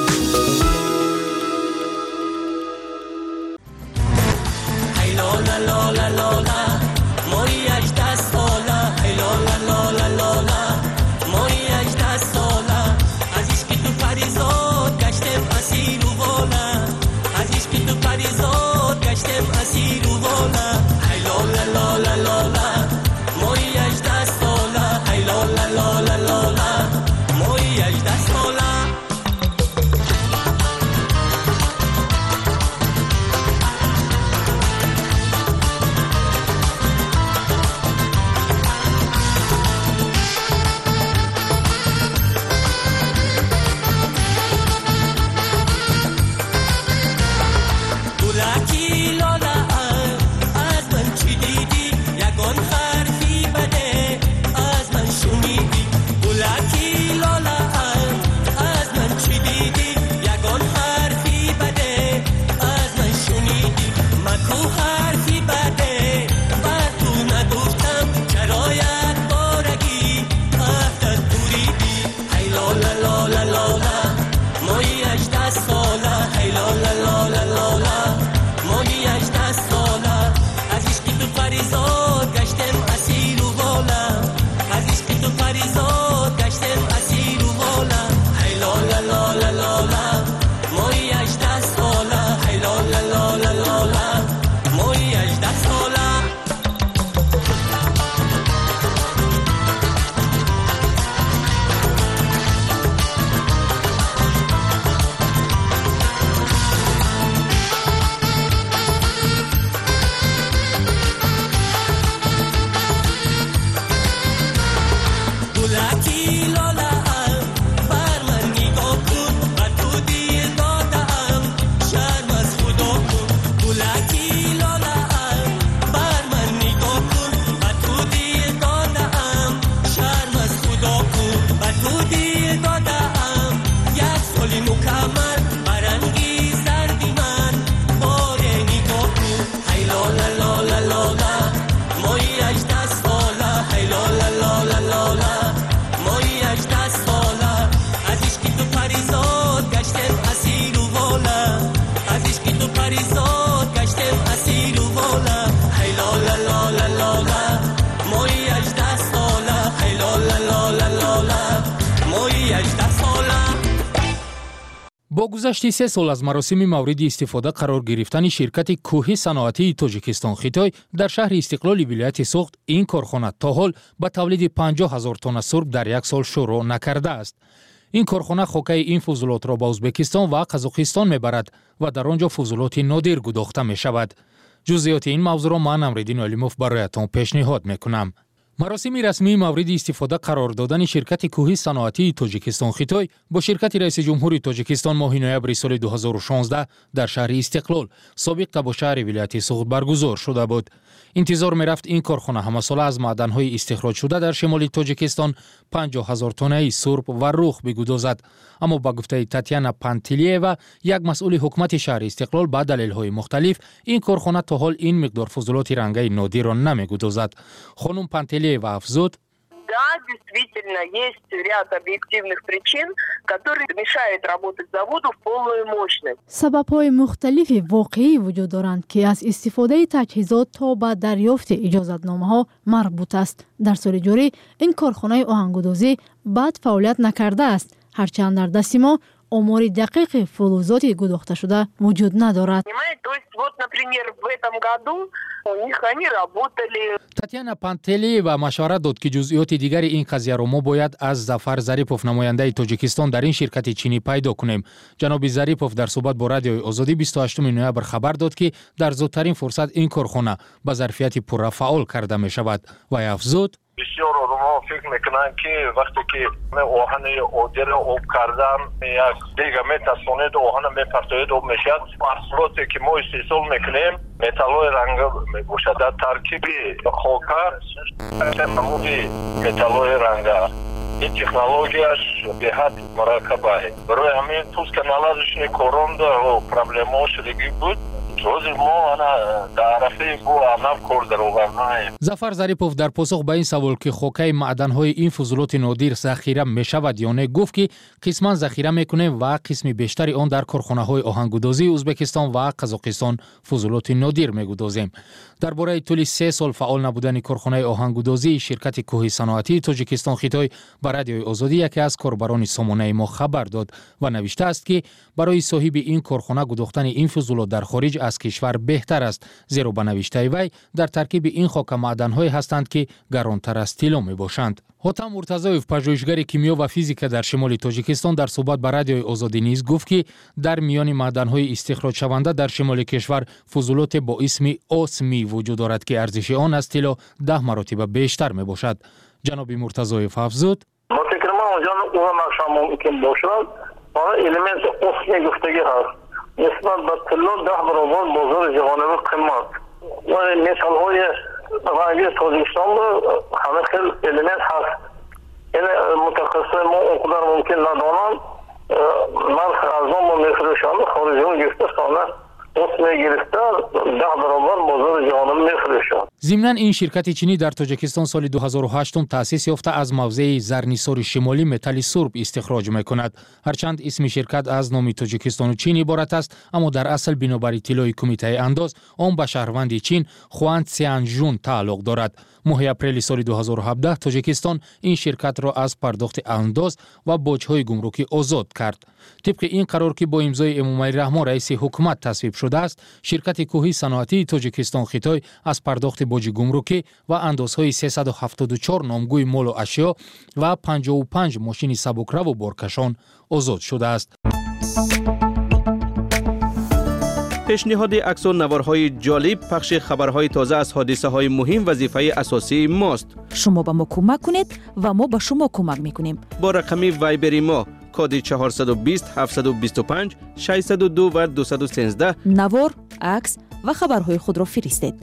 S17: با گذشت سه سال از مراسم مورد استفاده قرار گرفتن شرکت کوه صنعتی تاجیکستان خیتای در شهر استقلال ولایت سوخت، این کارخانه تا حال به تولید پنجاه هزار تن سرب در یک سال شروع نکرده است. این کارخانه خوکه این فضولات را به ازبکستان و قزاقستان میبرد و در آنجا فضولات نادر گداخته می شود. جزئیات این موضوع را من امردین علیموف برایتان پیشنهاد میکنم. مراسم رسمی مورد استفاده قرار دادن شرکت کوهی صنعتی تاجیکستان خیتای با شرکت رئیس جمهور تاجیکستان ماه نوامبر سال دو هزار و شانزده در شهر استقلال سابق تبا شهر ولایت سوخت برگزار شده بود. انتظار می‌رفت این کارخانه همساله از معدن‌های استخراج شده در شمال تاجیکستان پنجاه هزار تنه سرب و رخ بگدازد، اما با گفته تاتیانا پانتلییوا یک مسئول حکومت شهر استقلال با دلایل‌های مختلف این کارخانه تا حال این مقدار فضولات رنگی نادر را نمی‌گدازد. خانم پانتلییوا افزود:
S18: Да, действительно, есть ряд объективных причин, которые мешают работать заводу в полную мощность.
S19: سبب‌های مختلف واقعی وجود دارند که از استفاده تجهیزات تا به دریافت اجازتنامه‌ها مربوط است. در سال جاری این کارخانه آهنگودازی بعد فعالیت نکرده است، هرچند در دست ما آمار دقیق فلزات گداخته شده وجود ندارد.
S18: То есть вот, например, в этом году у них они работали.
S17: تاتیانا پانتلییوا مشورت داد که جزئیات دیگر این قضیه را ما باید از ظفر ظریپوف نماینده تاجیکستان در این شرکت چینی پیدا کنیم. جناب ظریپوف در صحبت با رادیوی آزادی بیست و هشتم نوامبر خبر داد که در زودترین فرصت این کارخانه با ظرفیت پوره فعال کرده می شود و افزود:
S20: بسیار آدم‌ها فکر میکنن که وقتی که آهن عادی را آب کردن یک دیگه میتوانید آهن میپرتوید آب میشد. محصولاتی که ما استحصال میکنیم متال‌های رنگ میباشد در ترکیب خاکر نمودی متال‌های رنگ. این تکنولوژیاش به حد مرکب است. برای همین توس که نلازشنی کروند و پرابلم‌ها شدگی بود.
S17: ظفر ظریپوف در پاسخ به این سوال که خاکه معدن‌های این فضولات نادر ذخیره می‌شود یا نه گفت که قسما ذخیره می‌کنیم و قسم بیشتری آن در کارخانه‌های آهنگودازی ازبکستان و قزاقستان فضولات نادر می‌گدازیم. درباره طول سه سال فعال نبودن کارخانه آهنگودازی شرکت کوهی صنعتی تاجیکستان خیتای با رادیوی آزادی یکی از کاربران سامانه ما خبر داد و نوشته است که برای صاحب این کارخانه گداختن این فضولات در خارج از کشور بهتر است، زیرا به نوشته وی در ترکیب این خاک معدن‌های هستند که گرانتر از طلا میباشند. حاتم مرتضویف پژوهشگر کیمیا و فیزیک در شمال تاجیکستان در صحبت با رادیوی آزادی نیز گفت که در میان معدن‌های استخراج شونده در شمال کشور فضولات با اسم آسمی وجود دارد که ارزش آن از طلا ده مراتب بیشتر میباشد. جناب مرتضویف افزود:
S20: ما فکر ما اونجا اون نقش ممکن باشد آن الیمنت آسمی گفتگی هست نسبت به طلا ده برابر بازار جهانی قیمت و مثال‌های رنگی تاجیکستان همه خیلی الیمنت هست. این متخصص ما اونقدر ممکن ندانند نرخ ارزان ما میفروشند خارجیان گرفته سانه اسمی گرفته ده برابر بازار جهانی میفروشند.
S17: ضمناً این شرکت چینی در تاجیکستان سال دو هزار و هشت تأسیس یافته از موضع زرنیسار شمالی متل سرب استخراج میکند. هرچند اسم شرکت از نام تاجیکستان و چین عبارت است، اما در اصل بنابر اطلاع کمیته انداز آن به شهروند چین خوان سیانجون تعلق دارد. ماه اپریل سال دو هزار و هفده تاجیکستان این شرکت را از پرداخت انداز و باج‌های گمرکی آزاد کرد. طبق این قرار که با امضای امامعلی رحمان رئیس حکومت تصویب شده است، شرکت کوهی صنعتی تاجیکستان خیتای از پرداخت باج گمرکی و اندازهای سیصد و هفتاد و چهار نامگوی مال و اشیا و پنجاه و پنج ماشین سبکرو و بارکشان آزاد شده است.
S4: پیشنهاد عکس و نوارهای جالب، پخش خبرهای تازه از حادثه های مهم وظیفه اساسی ماست.
S14: شما به ما کمک کنید و ما به شما کمک میکنیم.
S4: با رقم وایبری ما کد چهارصد و بیست هفتصد و بیست و پنج ششصد و دو و دویست و سیزده
S14: نوار، عکس و خبرهای خود را فرستید.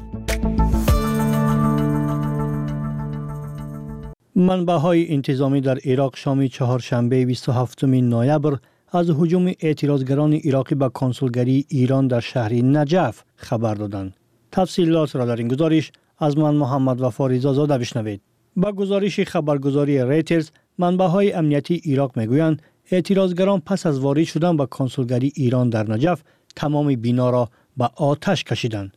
S21: منبع‌های انتظامی در عراق شام چهارشنبه بیست و هفتم نوامبر از هجوم اعتراضگران عراقی به کنسولگری ایران در شهر نجف خبر دادند. تفصیلات را در این گزارش از من محمد وفا رضازاده بشنوید. با گزارش خبرگزاری ریترز، منبع‌های امنیتی عراق میگویند اعتراضگران پس از وارد شدن به کنسولگری ایران در نجف تمام بنا را به آتش کشیدند.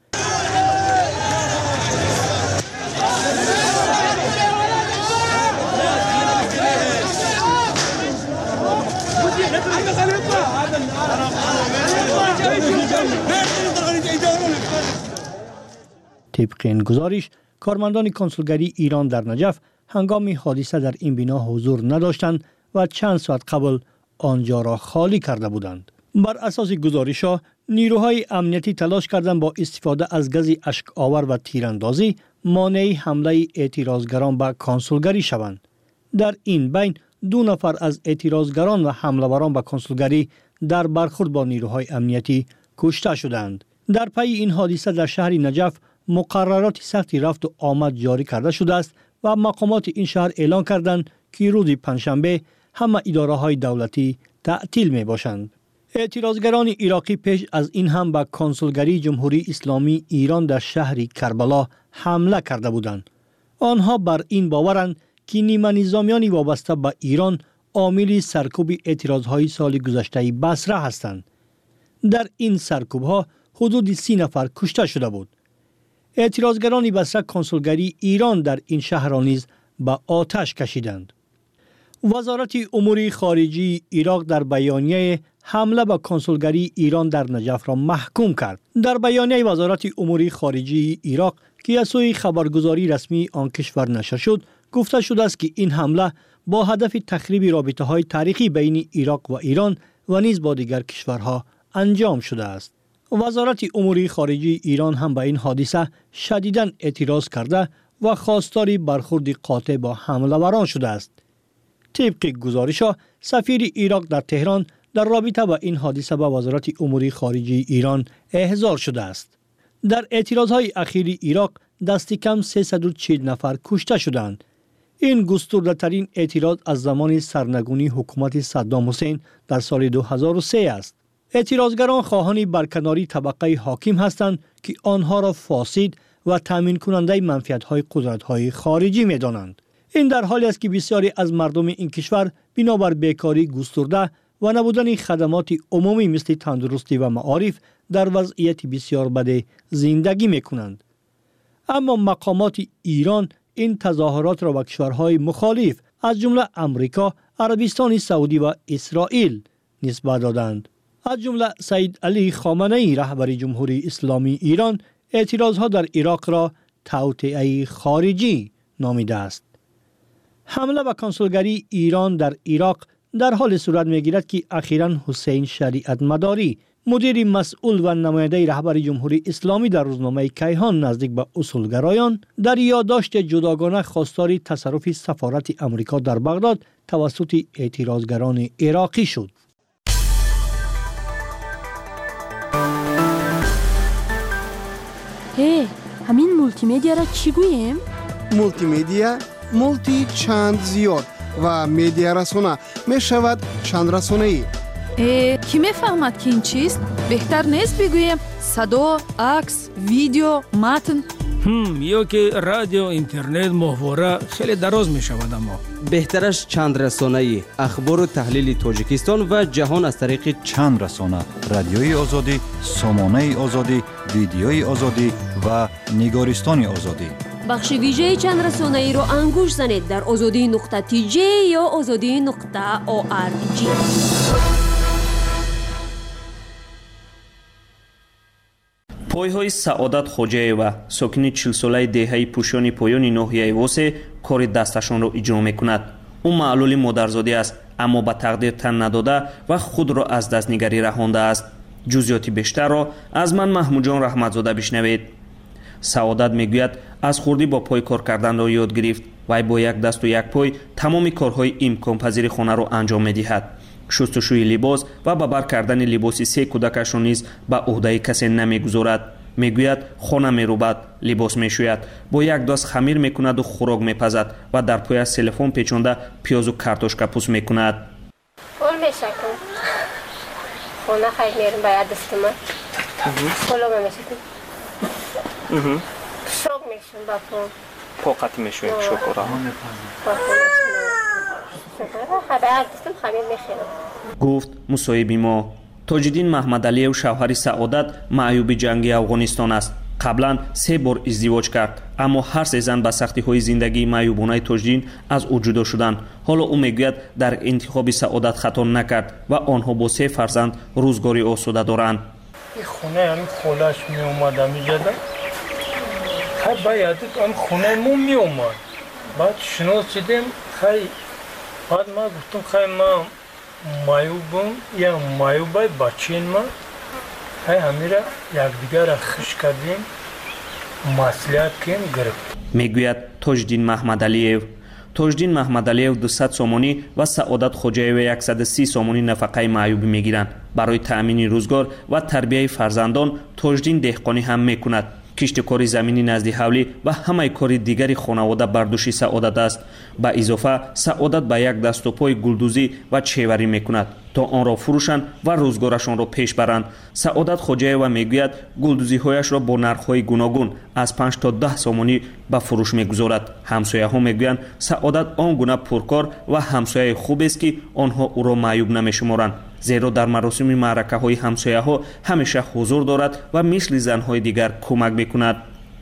S21: طبق این گزارش، کارمندان کنسولگری ایران در نجف هنگام حادثه در این بنا حضور نداشتند و چند ساعت قبل آنجا را خالی کرده بودند. بر اساس گزارش‌ها، نیروهای امنیتی تلاش کردند با استفاده از گاز اشک آور و تیراندازی مانع حمله اعتراضگران به کنسولگری شوند. در این بین دو نفر از اعتراضگران و حمله‌وران به کنسولگری در برخورد با نیروهای امنیتی کشته شدند. در پی این حادثه در شهر نجف مقررات سختی رفت و آمد جاری کرده شده است و مقامات این شهر اعلان کردند که روز پنجشنبه همه اداره‌های دولتی تعطیل می باشند. اعتراضگران عراقی پیش از این هم به کنسولگری جمهوری اسلامی ایران در شهر کربلا حمله کرده بودند. آنها بر این باورند که نیمه نظامیان وابسته به ایران عامل سرکوب اعتراضهای سال گذشته بصره هستند. در این سرکوبها حدود سی نفر کشته شده بود. اعتراضگران بصره کنسولگری ایران در این شهر را نیز به آتش کشیدند. وزارت امور خارجه عراق در بیانیه حمله به کنسولگری ایران در نجف را محکوم کرد. در بیانیه وزارت امور خارجه عراق که از سوی خبرگزاری رسمی آن کشور نشر شد، گفته شده است که این حمله با هدف تخریب رابطه‌های تاریخی بین عراق و ایران و نیز با دیگر کشورها انجام شده است. وزارت امور خارجه ایران هم به این حادثه شدیداً اعتراض کرده و خواستار برخورد قاطع با حمله‌وران شده است. طبق گزارش‌ها سفیر عراق در تهران در رابطه با این حادثه به وزارت امور خارجه ایران احضار شده است. در اعتراضهای اخیر عراق دست کم سیصد و چهل نفر کشته شدند. این گسترده‌ترین اعتراض از زمان سرنگونی حکومت صدام حسین در سال دو هزار و سه است. اعتراضگران خواهان برکناری طبقه حاکم هستند که آنها را فاسد و تامین کننده منفعت‌های قدرت‌های خارجی می‌دانند. این در حالی است که بسیاری از مردم این کشور بنابر بیکاری گسترده و نبودن خدمات عمومی مثل تندرستی و معارف در وضعیت بسیار بد زندگی می‌کنند. اما مقامات ایران این تظاهرات را به کشورهای مخالف از جمله امریکا، عربستان سعودی و اسرائیل نسبت دادند. از جمله سید علی خامنه‌ای رهبر جمهوری اسلامی ایران اعتراضها در عراق را توطئه خارجی نامیده است. حمله به کنسولگری ایران در عراق در حال صورت می‌گیرد که اخیراً حسین شریعت مداری مدیر مسئول و نماینده رهبر جمهوری اسلامی در روزنامه کیهان نزدیک به اصولگرایان در یادداشت جداگانه خواستار تصرف سفارت امریکا در بغداد توسط اعتراضگران عراقی شد.
S2: هی، همین مولتی مدیا را چی گوییم؟
S3: مولتی مدیا مولتی چند زیاد و مدیا رسانه می شود چند رسانه ای.
S14: کی میفهمد که این چیست؟ بهتر نیست بگوییم صدا، عکس، ویدیو، متن؟
S22: هم یا که رادیو، اینترنت، ماهواره خیلی دراز می شود. اما
S23: بهترش چند رسانه‌ای، اخبار و تحلیل تاجیکستان و جهان از طریق
S24: چند رسانه، رادیوی آزادی، سامانه آزادی، ویدیوی آزادی و نگارستان آزادی.
S1: بخش ویژه چند رسانه‌ای رو انگوش زنید در آزادی نقطه تی جی یا آزادی نقطه او آر جی.
S25: پایهای سعادت خوجایوا ساکنی چهل ساله دهه پوشانی پایانی ناحیه واسه کار دستشان را اجرا میکند. او معلول مادرزادی است، اما به تقدیر تن نداده و خود را از دستنگری رهانده است. جزئیات بیشتر را از من محمود جان رحمتزاده بشنوید. سعادت میگوید از خردی با پای کار کردن را یاد گرفت. وی با یک دست و یک پای تمام کارهای امکان پذیر خانه را انجام میدهد. شستشوی لباس و به بر کردن لباس سه کودکش را نیز به عهده کسی نمیگذارد. میگوید خانه میروبد، لباس میشوید، با یک دست خمیر میکند و خوراک میپزد و در پایش تلفن پیچانده پیاز و کارتوشکا پوست میکند.
S26: اول میشکم خانه خیلی میرم باید دستم کلوم میشکم شوک میشم با پا
S25: پاقتی میشویم شکر ها گفت مصاحبی ما. تاجدین محمد علی و شوهر سعادت معیوب جنگی افغانستان است. قبلا سه بار ازدواج کرد، اما هر سه زن به سختی های زندگی معیوبانه تاجدین از او جدا شدند. حالا او میگوید در انتخاب سعادت خطا نکرد و آنها با سه فرزند روزگاری آسوده دارند.
S27: این خونه همین خالش می اومد میجده خیلی باید هم خونه مون می اومد. بعد شناس شدیم خیلی بعد ما گفتم خیلی ما مایوبم یا مایوبای بچین ما های همیره یکدیگر را خش کردیم مصلحت کردیم گرفت.
S25: میگوید تاجدین محمدعلیев. تاجدین محمدعلیев دویست سومانی و سعادت خوجایeva صد و سی سومانی نفقه معیوبی میگیرند. برای تأمین روزگار و تربیت فرزندان تاجدین دهقانی هم میکند. کشتکاری زمینی نزد حولی و همه کاری دیگری خانواده بر دوش سعادت است. با اضافه سعادت با یک دست و پای گلدوزی و چیوری میکند تا آن را فروشند و روزگارشان را پیش برند. سعادت خوجایeva میگوید گلدوزی هایش را با نرخ های گوناگون از پنج تا ده سومانی به فروش میگذارد. همسایه ها میگویند سعادت آن گونه پرکار و همسایه خوب است که آنها او را معیوب نمیشمارند، زیرا در مراسم معرکه های همسایه ها همیشه حضور دارد و مثل زن های دیگر کمک میکند.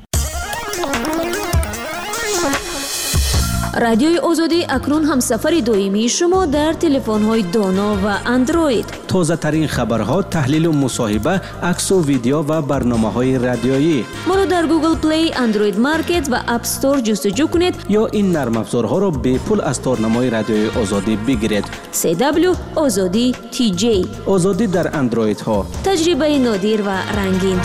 S1: رادیوی آزادی اکنون هم سفر دویمی شما در تلفن های دانا و اندروید.
S4: تازه ترین خبرها، تحلیل و مصاحبه، عکس و ویدیو و برنامه های رادیویی.
S1: ما را در گوگل پلی، اندروید مارکت و اپ استور جستجو کنید
S4: یا این نرم افزارها را به پول از تارنمای رادیوی آزادی بگیرید.
S1: سی دبلیو آزادی تی جی.
S4: آزادی در اندروید ها.
S1: تجربه نادر و رنگین.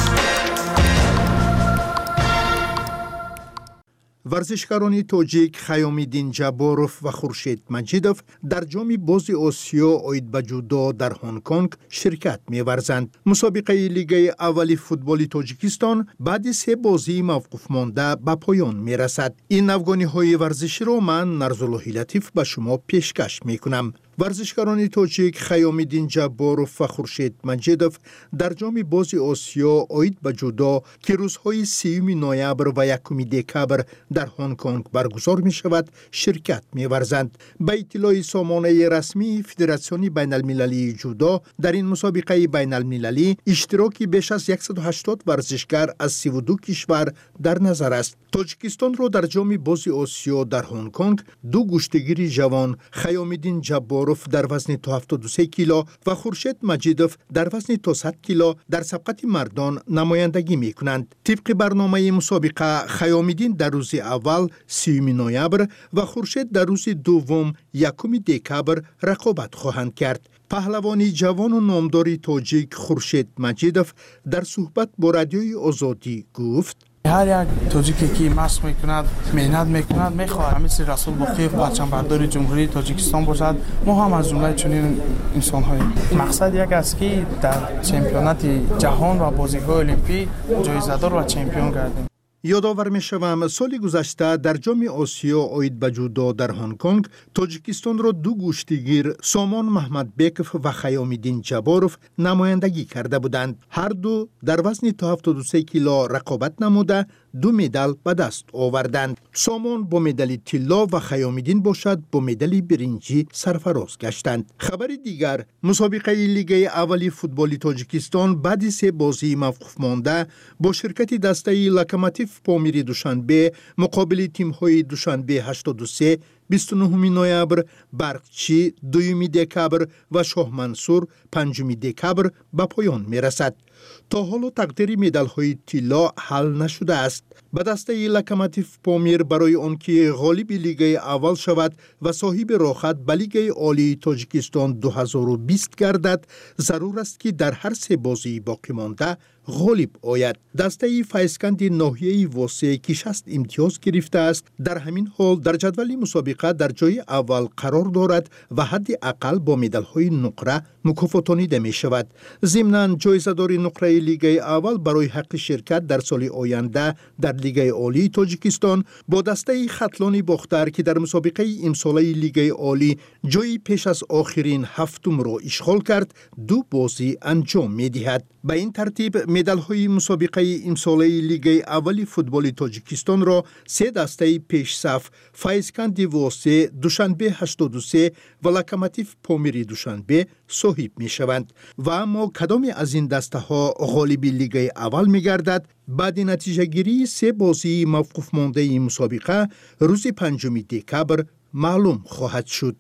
S8: ورزشکاران تاجیک خیام‌الدین جباروف و خورشید مجیدوف در جام باز آسیا اوید به جودو در هنگ کنگ شرکت می‌ورزند. مسابقه لیگ اول فوتبال تاجیکستان بعد سه بازی موقوف مانده به پایان می‌رسد. این افغانی‌های ورزشی را من نرزاللهی لطیف به شما پیشکش می‌کنم. ورزشکاران تاجیک خیام‌الدین جباروف و خورشید مجیدوف در جام باز آسیا اوید به جودو که روزهای سیوم نوامبر و یکم دکبر در هنگ کنگ برگزار می شود شرکت می ورزند. به اطلاع سامانه رسمی فدراسیون بین المللی جودو در این مسابقه بین المللی اشتراکی بیش از صد و هشتاد ورزشکار از سی و دو کشور در نظر است. تاجیکستان را در جام باز آسیا در هنگ کنگ دو گشتگیر جوان خیام‌الدین جباروف در وزن تا هفتاد و سه کیلو و خورشید مجیدوف در وزن تا صد کیلو در سبقت مردان نمایندگی می کنند. طبق برنامه مسابقه خیام‌الدین در روز اول سیوم نوامبر و خورشید در روز دوم یکم دکبر رقابت خواهند کرد. پهلوانی جوان و نامدار تاجیک خورشید مجیدوف در صحبت با رادیوی آزادی گفت:
S9: هر یک تاجیکی که مشق میکند، مهنت میکند، میخواهد مثل رسول باقی پرچمبردار جمهوری تاجیکستان باشد. ما هم از جمله چنین انسان هاییم. مقصد یک است که در چمپیونات جهان و بازی‌های المپیک جایزه دار و چمپیون گردیم.
S8: یادآور می‌شوم سال گذشته در جام آسیا اوید به جودو در هنگ کنگ تاجیکستان را دو گشتگیر سامان محمدبکوف و خیام‌الدین جباروف نمایندگی کرده بودند. هر دو در وزن تا هفتاد و سه کیلو رقابت نموده دو مدال به دست آوردند. سامان با مدال طلا و خیام‌الدین باشد با مدال برنجی سرفراز گشتند. خبر دیگر، مسابقه لیگ اول فوتبال تاجیکستان بعد سه بازی موقوف مانده با شرکت دسته لوکوموتیو پامیر دوشنبه مقابل تیم‌های دوشنبه هشتاد و سه، بیست و نه نوامبر، برقچی دوم دکبر و شاه منصور پنجم دکبر به پایان می‌رسد. تا حالا تقدیر مدال‌های طلا حل نشده است. به دسته لوکوموتیو پامیر برای آنکه غالب لیگ اول شود و صاحب راحت به لیگ عالی تاجیکستان دو هزار و بیست گردد، ضرور است که در هر سه بازی باقی مانده غالب آید. دسته فایزکند ناحیه واسه که شصت امتیاز گرفته است، در همین حال در جدول مسابقه در جای اول قرار دارد و حد اقل با مدال‌های نقره مکافاتانیده می شود. ضمناً جایزه‌دار نقره لیگ اول برای حق شرکت در سال آینده در لیگ عالی تاجیکستان با دسته خطلان باختر که در مسابقه امساله لیگ عالی جای پیش از آخرین هفتم را اشغال کرد دو بازی انجام می دهد. به این ترتیب مدال‌های مسابقه امساله لیگ اول فوتبال تاجیکستان را سه دسته پیش صف فایزکند واسه دوشنبه هشتاد و سه و لوکوموتیو پامیر دوشنبه صاحب می شوند. و اما کدام از این دسته ها غالب لیگ اول می گردد؟ بعد نتیجه گیری سه بازی موقوف مانده این مسابقه روز پنجم دکبر معلوم خواهد شد.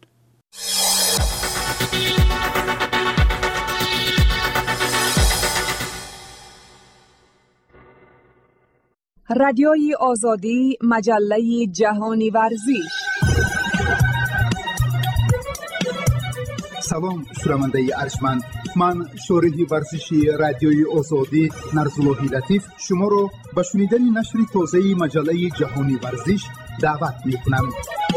S10: رادیوی آزادی، مجله جهانی ورزش.
S6: салом шунавандаи арҷманд, ман шориҳи варзиши радиои озодӣ Нарзуллоҳи Латиф шуморо ба шунидани нашри тозаи маҷаллаи ҷаҳони варзиш даъват мекунам.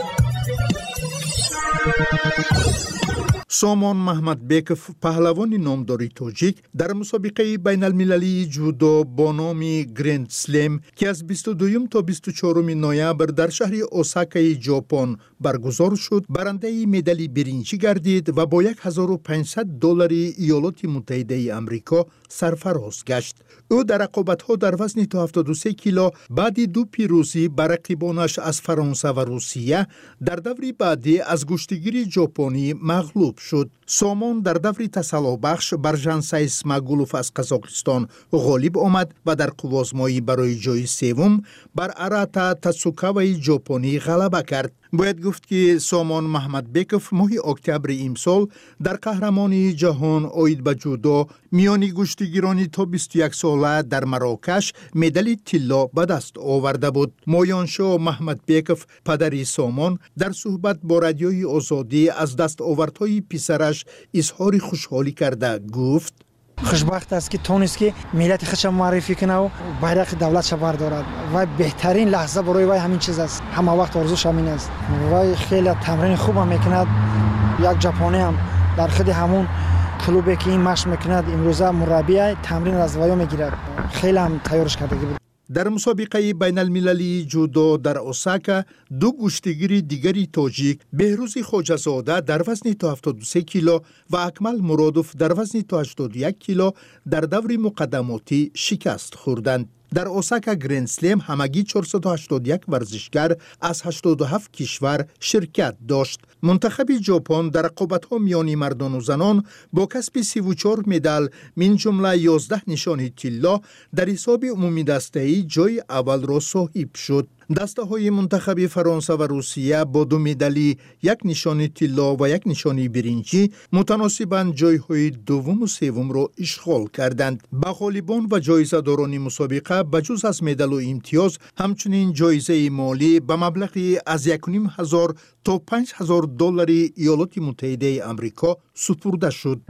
S8: сомон маҳмадбеков, паҳлавони номдори тоҷик, дар мусобиқаи байналмилалии ҷудо бо номи Гранд Слем, ки аз бисту дуюм то бисту чоруми ноябр дар шаҳри Осакаи ҷопон баргузор шуд, барандаи медали биринҷӣ гардид ва бо ҳазору панҷсад доллари Иёлоти Муттаҳидаи Амрико сарфароз гашт. ӯ дар рақобатҳо дар вазни то ҳафтоду се кило баъди ду пирӯзӣ ба рақибонаш аз Фаронса ва Русия дар даври баъдӣ аз гуштигири ҷопонӣ мағлуб шуд. сомон дар даври тасаллобахш бар Жансай Исмагулов аз Қазоқистон ғолиб омад ва дар қуввозмоӣ барои ҷои севум бар Арата Тацукаваи ҷопонӣ ғалаба кард. бояд гуфт ки Сомон Маҳмадбеков моҳи октябри имсол дар қаҳрамонии ҷаҳон оид ба ҷудо миёни гуштигирони то бисту як сола дар Марокаш медали тилло ба даст оварда буд. Моёншо Маҳмадбеков, падари Сомон, дар суҳбат бо радиои Озодӣ аз дастовардҳои писараш изҳори хушҳолӣ карда гуфт:
S7: хушбахт аст ки тонист ки миллати худша муаррифӣ кунад ва байрақи давлатша бардорад. вай беҳтарин лаҳза барои вай ҳамин чиз аст. ҳама вақт орзуш ҳамин аст. вай хеле тамрини хубам мекунад. як ҷапониам дар худи ҳамун клубе ки ин машқ мекунад имрӯза мураббия тамрин аз вайо мегирад. хеле ҳам тайёрш кардагӣ буд.
S8: дар мусобиқаи байналмилалии ҷудо дар Осака ду гуштигири дигари тоҷик, Беҳрӯзи Хоҷазода дар вазни то ҳафтоду се кило ва Акмал Муродов дар вазни то ҳаштоду як кило дар даври муқаддамотӣ шикаст хӯрданд. дар Осака Гранд Слем ҳамагӣ чорсаду ҳаштоду як варзишгар аз ҳаштоду ҳафт кишвар ширкат дошт. Мунтахаби Ҷопон дар рақобатҳо миёни мардону занон бо касби сиву чор медал мин ҷумла ёздаҳ нишони тилло дар ҳисоби умумидастаӣ ҷойи аввалро соҳиб шуд. дастаҳои мунтахаби Фаронса ва Русия бо ду медалӣ, як нишони тилло ва як нишони биринҷӣ мутаносибан ҷойҳои дуввуму севумро ишғол карданд. ба ғолибон ва ҷоизадорони мусобиқа ба ҷуз аз медалу имтиёз ҳамчунин ҷоизаи молӣ ба маблағи аз якуним ҳазор то панҷ ҳазор доллари Иёлоти Муттаҳидаи Амрико супурда шуд.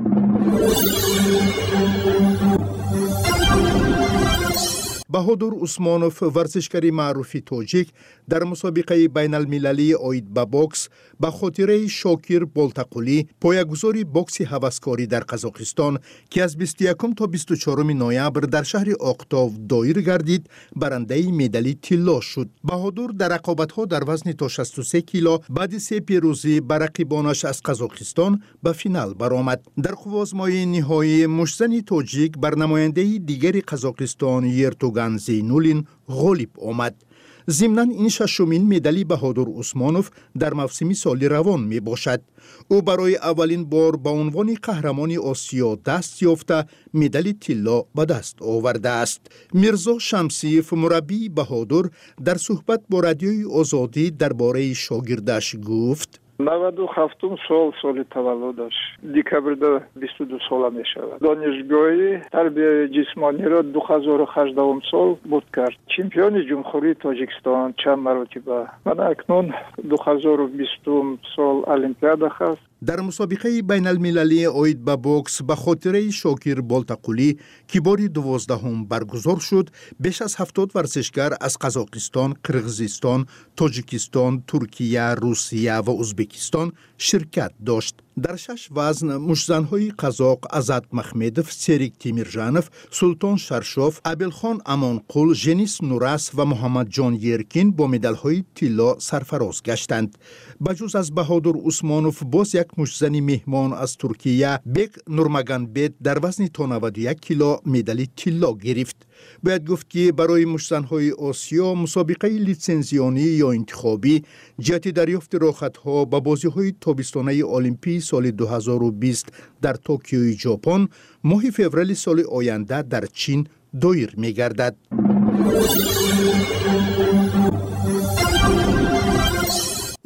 S8: Баҳодур Усмонов, варзишгари маъруфи тоҷик, дар мусобиқаи байналмилалии оид ба бокс ба хотираи Шокир Болтақулӣ, поягузори бокси ҳаваскорӣ дар Қазоқистон, ки аз бисту якум то бисту чоруми ноябр дар шаҳри Оқтов доир гардид, барандаи медали тилло шуд. Баҳодур дар рақобатҳо дар вазни то шасту се кило баъди се пирӯзӣ ба рақибонаш аз Қазоқистон ба финал баромад. дар қуввозмоии ниҳоӣ мушзани тоҷик бар намояндаи дигари Қазоқистон Ертуган Зейнуллин ғолиб омад. зимнан ин шашумин медали Баҳодур Усмонов дар мавсими соли равон мебошад. ӯ барои аввалин бор ба унвони қаҳрамони Осиё даст ёфта медали тилло ба даст овардааст. Мирзо Шамсиев, мураббии Баҳодур, дар суҳбат бо радиои Озодӣ дар бораи шогирдаш гуфт:
S11: наваду ҳафтум сол соли таваллудаш, декабрда бисту ду сола мешавад. Донишгоҳи тарбияи ҷисмониро ду ҳазору ҳаждаҳум сол буд кард. чемпиони ҷумҳурии Тоҷикистон чанд маротиба. мана акнун ду ҳазору бистум сол олимпиада хаст. дар мусобиқаи байналмилалии оид ба бокс ба хотираи Шокир Болтақулӣ, ки бори дувоздаҳум баргузор шуд, беш аз ҳафтод варзишгар аз Қазоқистон, Қирғизистон, Тоҷикистон, Туркия, Русия ва Узбекистон ширкат дошт. дар шаш вазн мушзанҳои қазоқ Азат Махмедов, Серик Тимиржанов, Султон Шаршов, Абилхон Амонқул, Женис Нурас ва Муҳаммадҷон Еркин бо медалҳои тилло сарфароз гаштанд. ба ҷуз аз Баҳодур Усмонов, боз як мушзани меҳмон аз Туркия, Бек Нурмаганбет, дар вазни то наваду як кило медали тилло гирифт. бояд гуфт ки барои мушзанҳои Осиё мусобиқаи литсензионӣ ё интихобӣ ҷиҳати дарёфти рохатҳо ба бозиҳои тобистонаи Олимпии соли ду ҳазору бист дар Токиои Ҷопон моҳи феврали соли оянда дар Чин доир мегардад.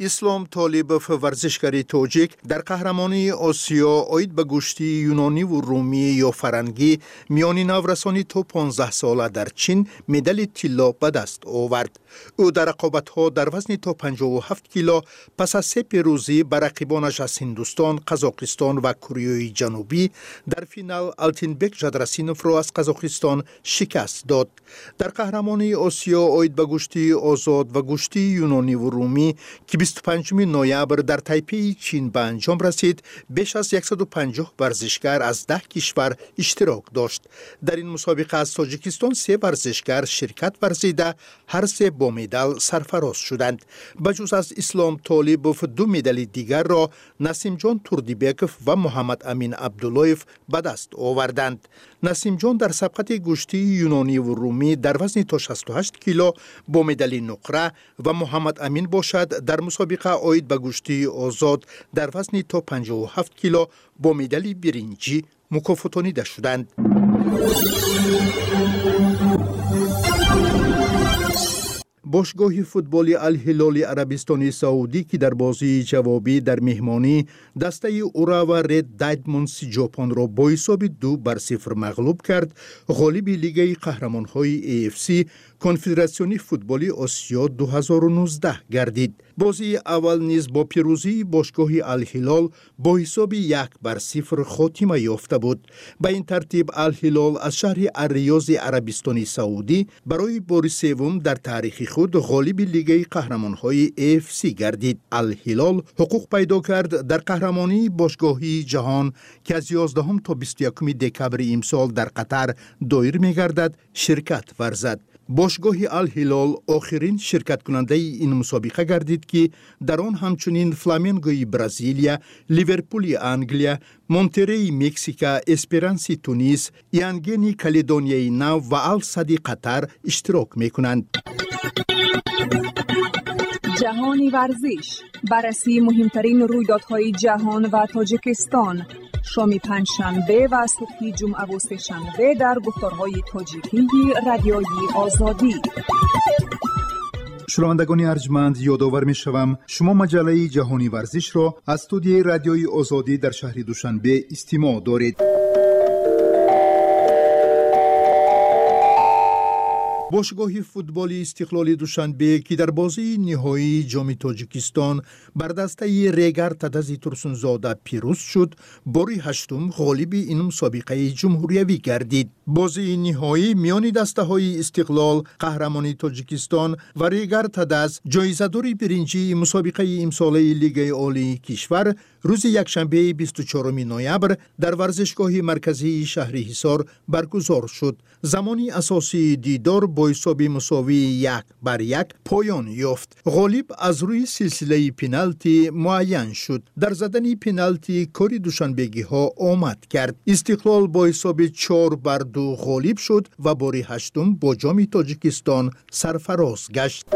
S8: اسلام طالبوف ورزشکاری توجیک در قهرمانی آسیا اوید به گشتی یونانی و رومی یا فرنگی میانی نورسانی تو پانزده ساله در چین مدال طلا به دست آورد. او در رقابت‌ها در وزن تا پنجاه و هفت کیلو پس از سه پیروزی بر رقیبانش از هندوستان، قزاقستان و کره جنوبی در فینال آلتینبک جدرسینوف را از قزاقستان شکست داد. در قهرمانی آسیا اوید به گشتی آزاد و گشتی یونانی و رومی که بیست و پنجم نوامبر در تایپی چین به انجام رسید، بیش از صد و پنجاه ورزشکار از ده کشور اشتراک داشت. در این مسابقه از تاجیکستان سه ورزشکار شرکت ورزیده، هر سه با مدال سرفراز شدند. بجز از اسلام طالبوف دو مدال دیگر را نسیم جان توردیبکوف و محمد امین عبداللهیف به دست آوردند. نسیم جان در سبقت گشتی یونانی و رومی در وزن تا شصت و هشت کیلو با مدال نقره و محمد امین باشد در مسابقه اوید به گشتی آزاد در وزن تا پنجاه و هفت کیلو با مدال برنجی مکافاتانیده شدند. باشگاه فوتبال الهلال عربستان سعودی که در بازی جوابی در مهمانی دسته اوراوا رد دایموندز ژاپن را با حساب دو بر صفر مغلوب کرد، غالب لیگ قهرمان‌های ای اف سی کنفدراسیون فوتبال آسیا دو هزار و نوزده گردید. بازی اول نیز با پیروزی باشگاه الهلال با حساب یک بر صفر خاتمه یافته بود. به این ترتیب الهلال از شهر الریاض عربستان سعودی برای بار سوم در تاریخ خود غالب لیگ قهرمان‌های ای اف سی گردید. الهلال حقوق پیدا کرد در قهرمانی باشگاهی جهان که از یازدهم تا بیست و یکم دکبر امسال در قطر دایر می‌گردد شرکت ورزد. باشگاه الهلال آخرین شرکت کننده این مسابقه گردید که در آن همچنین فلامینگوی برزیلیا، لیورپول انگلیا، مونتری مکزیکا، اسپرانسی تونیس، یانگنی کالدونیای نو و السدی قطر اشتراک میکنند.
S10: جهانی ورزش، بررسی مهمترین رویدادهای جهان و تاجیکستان، شام پنجشنبه و صبح جمعه و سه‌شنبه در گفتارهای تاجیکی رادیوی آزادی.
S6: شنوندگان ارجمند، یادآور می‌شوم شما مجله جهانی ورزش را از استودیوی رادیوی آزادی در شهر دوشنبه استماع دارید. باشگاه فوتبال استقلال دوشنبه که در بازی نهایی جام تاجیکستان بر دسته ریگر تدزی ترسونزاده پیروز شد، باری هشتم غالب این مسابقه جمهوریوی گردید. بازی نهایی میان دسته های استقلال، قهرمانی تاجیکستان و ریگر تدز، جایزه‌دار برنجی مسابقه امساله لیگ عالی کشور، روز یکشنبه بیست و چهارم نوامبر در ورزشگاه مرکزی شهر حصار برگزار شد. زمانی اساسی دیدار با حساب مساوی یک بر یک پایان یافت. غالب از روی سلسله پنالتی معین شد. در زدن پنالتی کاری دوشنبگی ها آمد کرد. استقلال با حساب چهار بر دو غالب شد و باری هشتم با جام تاجیکستان سرفراز گشت.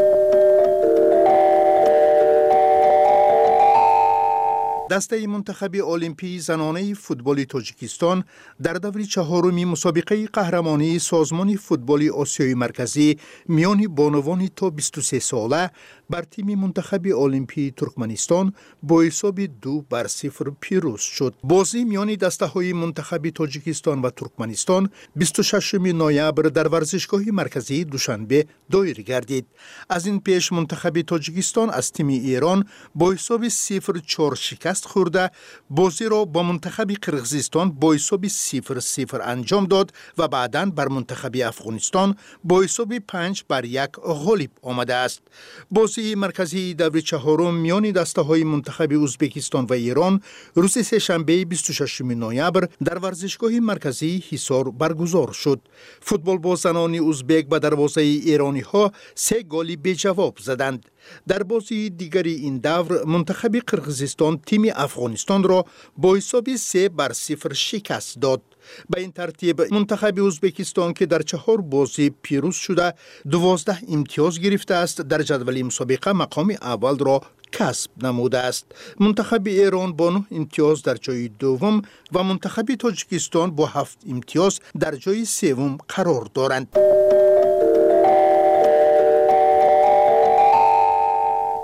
S6: دسته منتخب المپی زنانه فوتبال تاجیکستان در دور چهارمی مسابقه قهرمانی سازمان فوتبال آسیای مرکزی میان بانوان تا بیست و سه ساله بر تیم منتخب المپی ترکمنستان با حساب دو بر صفر پیروز شد. بازی میان دسته های منتخب تاجیکستان و ترکمنستان بیست و ششم نوامبر در ورزشگاه مرکزی دوشنبه دایر گردید. از این پیش منتخب تاجیکستان از تیم ایران با حساب صفر چهار شکست خورده، بازی را با منتخب قرقیزستان با حساب صفر صفر انجام داد و بعداً بر منتخب افغانستان با حساب پنج بر یک غالب آمده است. بازی مرکزی دور چهارم میان دسته های منتخب ازبکستان و ایران روز سه‌شنبه بیست و ششم نوامبر در ورزشگاه مرکزی حصار برگزار شد. فوتبال باز زنان ازبک به دروازه ایرانی ها سه گل به جواب زدند. در بازی دیگری این دور منتخب قرقیزستان تیم افغانستان را با حساب سه بر صفر شکست داد. به این ترتیب منتخب ازبکستان که در چهار بازی پیروز شده دوازده امتیاز گرفته است، در جدول مسابقه مقام اول را کسب نموده است. منتخب ایران با نه امتیاز در جای دوم و منتخب تاجیکستان با هفت امتیاز در جای سوم قرار دارند.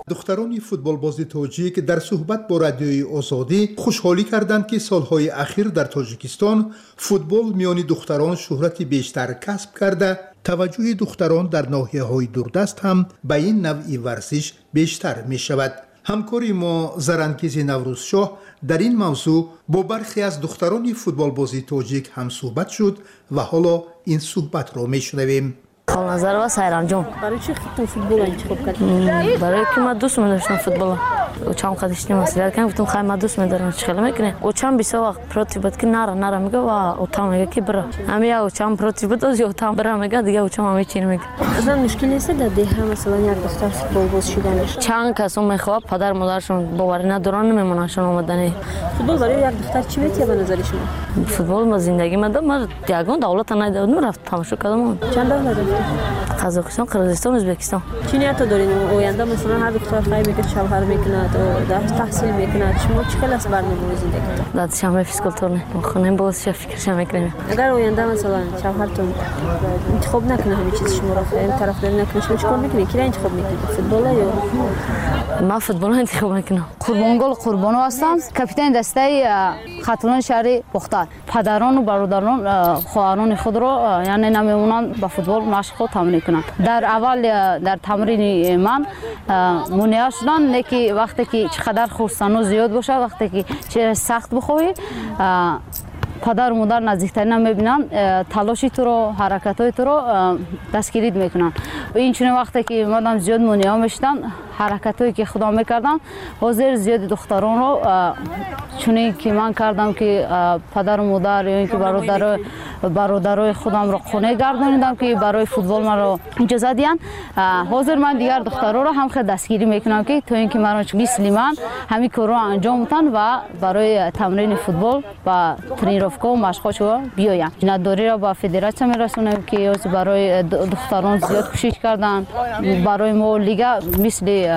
S6: دختران فوتبال بازی تاجیک در صحبت با رادیوی آزادی خوشحالی کردند که سالهای اخیر در تاجیکستان فوتبال میان دختران شهرت بیشتر کسب کرده، توجه دختران در ناحیه‌های دوردست هم به این نوع ورزش بیشتر می شود. همکاری ما زرانکیز نوروزشاه در این موضوع با برخی از دختران فوتبال بازی تاجیک هم صحبت شد و حالا این صحبت را می شنویم.
S5: خال نظر و سیران جون
S2: برای چی خودتون فوتبال انتخاب کردید؟
S5: برای که من دوست می‌داشتم فوتبال. اوچام خودش نمی‌سید که گفتم خیلی من دوست می‌دارم چیکار می‌کنه. اوچام بیست وقت پروتی بود که نره نره میگه و اوتام میگه که برو. همین اوچام پروتی بود از اوتام برو میگه دیگه اوچام همیشه میگه.
S2: اصلا مشکلی نیست در ده مثلا یک دختر فوتبال باز شدنش.
S5: چند کس اون میخواد پدر مادرشون باور ندارن نمیمونشون اومدن.
S2: فوتبال برای یک دختر چی میتونه به نظر شما؟
S5: فوتبال ما زندگی من من یگان دولت ندادم رفت تماشا کردم.
S2: چند دولت رفت؟
S5: قزاقستان، قرقیزستان، ازبکستان.
S2: چی نیت دارین آینده مثلا هر دختر خیلی میگه شوهر میکنه در تحصیل میکنه شما چی خلاص برنامه زندگی
S5: داد شما فیزیکالتور نه خونه باز شف فکرش میکنیم
S2: اگر آینده مثلا شوهرتون انتخاب نکنه همین چیز شما را خیلی طرفداری نکنه شما چیکار میکنید کی انتخاب میکنید فوتبال یا
S5: ما فوتبال انتخاب میکنم.
S12: قربانگل قربانو هستم کاپیتان دسته خاتون شهر بختار. پدران و برادران خواهران خود را یعنی نمیمونن با فوتبال مشق تمرین کنند. در اول در تمرین من مونیا شدن که وقتی که چقدر خورسنو زیاد باشه وقتی که سخت بخوری پدر و مادر نزدیکترین نمیبینن تلاشی تو رو حرکتای تو رو دستگیری میکنن و این چنین وقتی که مادام زیاد مونیا میشدن حرکتایی که خدا میکردم حاضر زیاد دختران رو چنین که من کردم که پدر و مادر یا اینکه برادر برادرای خودم رو خونه گردوندم که برای فوتبال من رو اجازه دیدن حاضر من دیگر دخترها رو هم خود دستگیری میکنم که تو اینکه من مثل من همین کار رو انجام بدن و برای تمرین فوتبال و ترینировка و مشق‌ها بیایم. جناداری را با فدراسیون میرسونم که برای دختران زیاد کوشش کردن برای ما لیگا مثل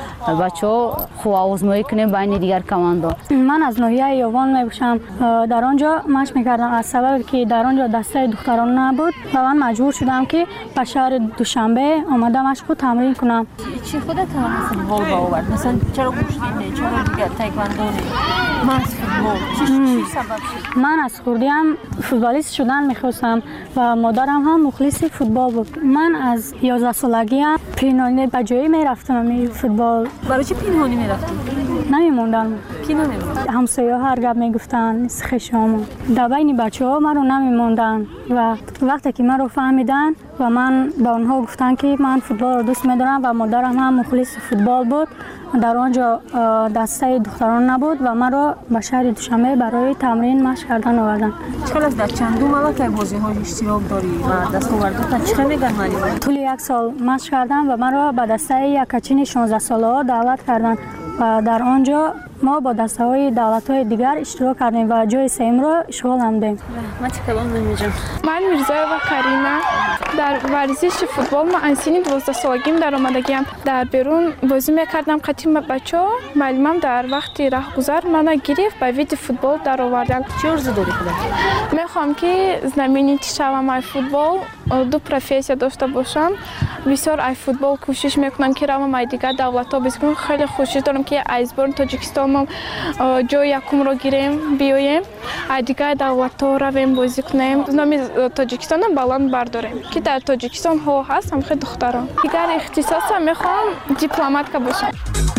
S12: بچه‌ها خوب آزمایی کنیم بین دیگر کماندو.
S13: من از ناحیه یوان میباشم در آنجا مشق میکردم از سبب که در آنجا دسته دختران نبود و من مجبور شدم که به شهر دوشنبه آمدم مشق تمرین کنم.
S2: چی خودت مثلا حال آورد مثلا چرا گوشتین چرا دیگه تایکواندو من از فوتبال چی سبب
S13: من از خوردیم فوتبالیست شدن میخواستم و مادرم هم مخلص فوتبال بود. من از یازده سالگی هم پینانی به جایی میرفتم فوتبال.
S2: برای چی پینانی میرفتم؟
S13: نمیموندم.
S2: کی نمیموند؟
S13: همسایه‌ها هر گپ میگفتن خشام. در بین بچه‌ها من رو نمیموندن و وقتی که من رو فهمیدن و من به آنها گفتن که من فوتبال رو دوست می‌دارم و مادرم هم مخلص فوتبال بود در آنجا دسته دختران نبود و من رو به شهر دوشنبه برای تمرین مشق کردن آوردن.
S2: چقدر در چند دو مواقع بازی‌ها اشتراک داری و دستاوردات چه میگن معلومه؟
S13: طول یک سال مشق کردم و من رو به دسته یکاچین شانزده ساله دعوت کردن و در آنجا ما با دسته‌های دولت‌های دیگر اشتراک کردیم و جای سیم را اشغال نمودیم.
S2: من تکلم نمی‌جم.
S15: من میرزا و کریمه در ورزش فوتبال ما انسینی دوازده سالگیم در آمدگیم در بیرون بازی میکردم قطعی بچه‌ها معلمم در وقت راهگذر منو گرفت به وید فوتبال در آوردن.
S2: چه ارزو داری خودت؟
S15: میخوام که знамениті شوم ای فوتبال دو پروفесія داشته باشم. بسیار ای فوتبال کوشش میکنم که روم ای دیگر دولت‌ها بازی کنم. خیلی خوشی دارم که ایزبورن تاجیکستان ما جای یکم رو گیریم بیایم ای دیگر دولت‌ها رویم بازی کنیم. نام تاجیکستان بالان برداریم که در تاجیکستان ها هست هم خیلی دختران. دیگر اختصاصم میخوام دیپلمات که باشم.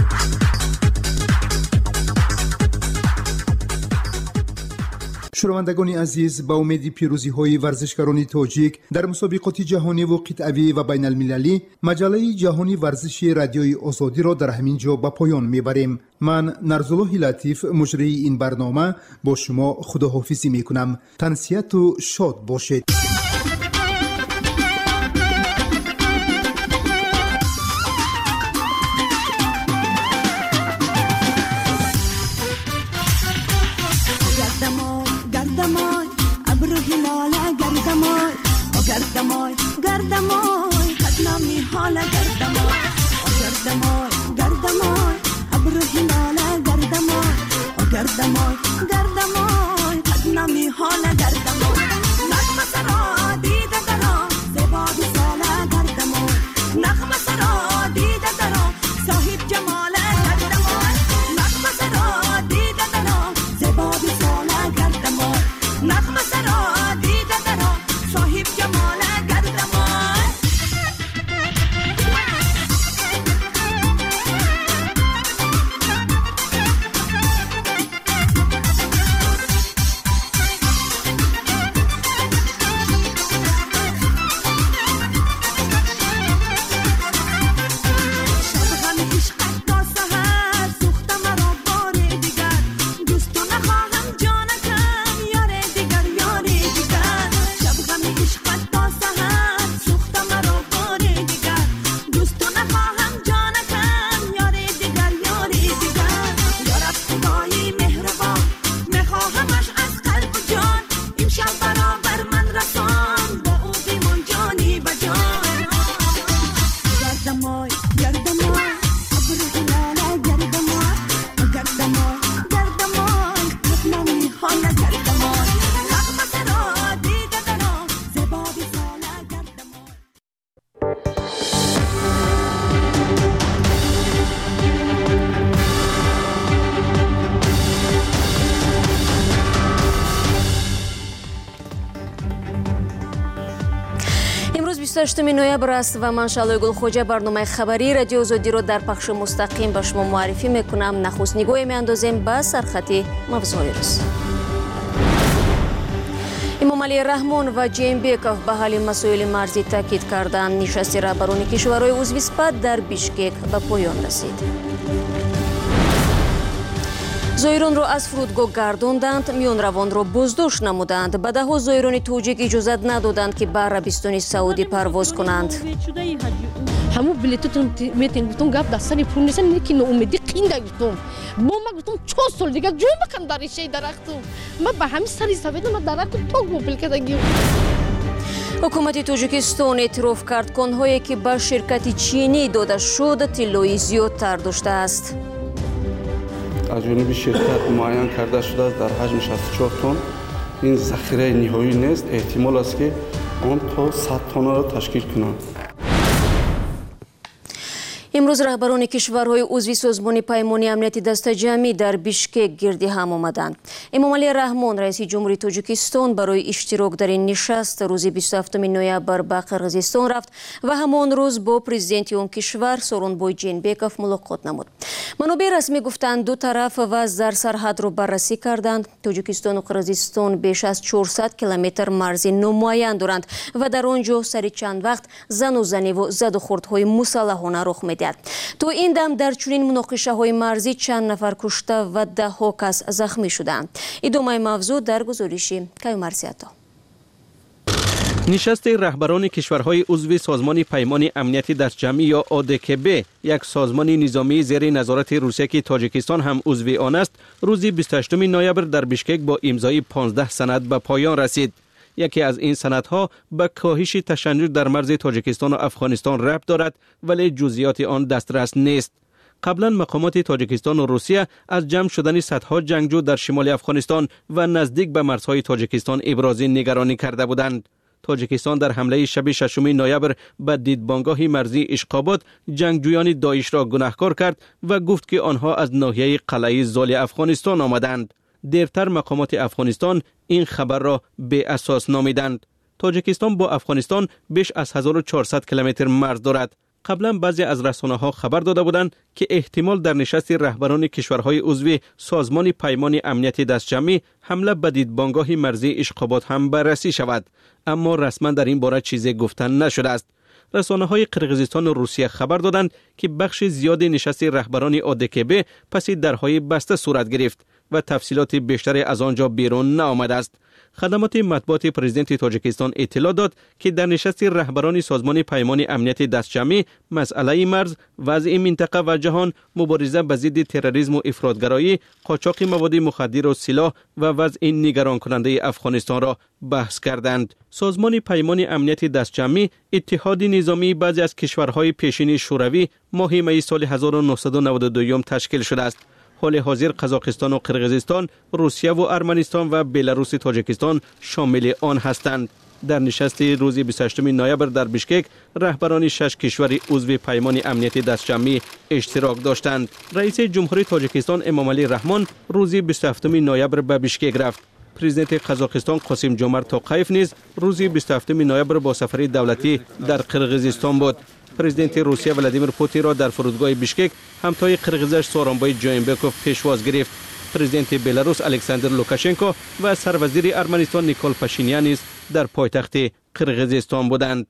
S6: شنوندگان عزیز، با امید پیروزی های ورزشکاران تاجیک در مسابقات جهانی و قطعی و بین المللی مجله جهانی ورزش رادیوی آزادی را در همین جا به پایان میبریم. من نرزالله لطیف مجری این برنامه با شما خداحافظی میکنم. تنسیت و شاد باشید.
S16: گردمای گردمای قدنامی حالا گردمای گردمای گردمای ابرو هلاله گردمای گردمای گردمای قدنامی حالا گردمای نغمه سرا دیده درا زباد سالا گردمای نغمه سرا دیده درا صاحب جمال
S1: بیست و هشتم نوامبر است و من شالوی گلخوجه برنامه خبری رادیو آزادی رو در پخش مستقیم به شما معرفی میکنم. نخست نگاهی میاندازیم به سرخط موضوعی روز. امامعلی رحمان و جیمبکوف به حل مسائل مرزی تاکید کردند. نشست رهبران کشورهای عضو سپاه در بیشکک به پایان رسید. زایران را از فرودگاه گرداندند، میان روان را بازداشت نمودند. به دهها زایران توجیک اجازت ندادند که به عربستان سعودی پرواز کنند.
S2: همو بلیتتون میتین گفتم گپ دستانی پول نیست، نیکی ناامیدی قینده گفتم. با ما گفتم چهار سال دیگه جو بکن در ریشه درختم. ما به همین سری سویدم و درخت تو گوپل کردگی.
S1: حکومت تاجیکستان اعتراف کرد کانهایی که به شرکت چینی داده شد طلای زیادتر داشته است.
S3: از جانب شرکت معین کرده شده است در حجم شصت و چهار تن. این ذخیره نهایی نیست، احتمال است که آن تا صد تن را تشکیل کنند.
S1: امروز رهبران کشورهای عضو سازمان پیمان امنیتی دست جمعی در بیشکک گردی هم آمدند. امامعلی رحمان رئیس جمهوری تاجیکستان برای اشتراک در این نشست روز بیست و هفتم نوامبر به قرقیزستان رفت و همان روز با پرزیدنت آن کشور سورونبای جینبکوف ملاقات نمود. منابع رسمی گفتند دو طرف و در سرحد را بررسی کردند. تاجیکستان و قرقیزستان بیش از چهارصد کیلومتر مرزی نامعین دارند و در آنجا سر چند وقت زن و زنی و زد و خوردهای مسلحانه رخ می‌دهد. تو این دم در چنین مناقشه های مرزی چند نفر کشته و ده ها کس زخمی شدند. ادامه موضوع در گزارش کیومرزیاتا.
S4: نشست رهبران کشورهای عضو سازمان پیمان امنیتی دست جمعی یا او دی کی بی، یک سازمان نظامی زیر نظارت روسیه که تاجیکستان هم عضو آن است، روز بیست و هشتم نوامبر در بیشکک با امضای پانزده سند به پایان رسید. یکی از این سندها به کاهش تشنج در مرز تاجیکستان و افغانستان ربط دارد، ولی جزئیات آن دسترس نیست. قبلا مقامات تاجیکستان و روسیه از جمع شدن صدها جنگجو در شمال افغانستان و نزدیک به مرزهای تاجیکستان ابراز نگرانی کرده بودند. تاجیکستان در حمله شب ششم نوامبر به دیدبانگاه مرزی اشقاباد جنگجویان داعش را گناهکار کرد و گفت که آنها از ناحیه قلعه زال افغانستان آمدند. دیرتر مقامات افغانستان این خبر را بی اساس نامیدند. تاجیکستان با افغانستان بیش از هزار و چهارصد کیلومتر مرز دارد. قبلا بعضی از رسانه‌ها خبر داده بودند که احتمال در نشست رهبران کشورهای عضو سازمان پیمان امنیتی دست جمعی حمله به دیدبانگاه مرزی اشقاباد هم بررسی شود، اما رسما در این باره چیزی گفتن نشده است. رسانه‌های قرقیزستان و روسیه خبر دادند که بخش زیاد نشست رهبران او دی کی بی پس درهای بسته صورت گرفت و تفصیلات بیشتری از آنجا بیرون نآمده است. خدمات مطبوعات پرزیدنت تاجیکستان اطلاع داد که در نشست رهبران سازمان پیمان امنیتی دست جمعی مسئله مرز، وضع منطقه و جهان، مبارزه با ضد تروریسم و افراطگرایی، قاچاق مواد مخدر و سلاح و وضع نگران کننده افغانستان را بحث کردند. سازمان پیمان امنیتی دست جمعی اتحاد نظامی بعضی از کشورهای پیشین شوروی ماه می سال هزار و نهصد و نود و دو تشکیل شده است. حال حاضر قزاقستان و قرقیزستان، روسیه و ارمنستان و بلاروس تاجیکستان شامل آن هستند. در نشست روز بیست و هشتم نوامبر در بیشکک رهبران شش کشور عضو پیمان امنیتی دست جمعی اشتراک داشتند. رئیس جمهوری تاجیکستان امامعلی رحمان روز بیست و هفتم نوامبر به بیشکک رفت. پرزیدنت قزاقستان قاسم جومرت توقیف نیز روز بیست و هفتم نوامبر با سفر دولتی در قرقیزستان بود. پرزیدنت روسیه ولادیمیر پوتین را در فرودگاه بیشکک همتای قرقیزش سورونبای جینبکوف پیشواز گرفت. پرزیدنت بلاروس الکساندر لوکاشنکو و سروزیر ارمنستان نیکول پاشینیان نیز در پایتخت قرقیزستان بودند.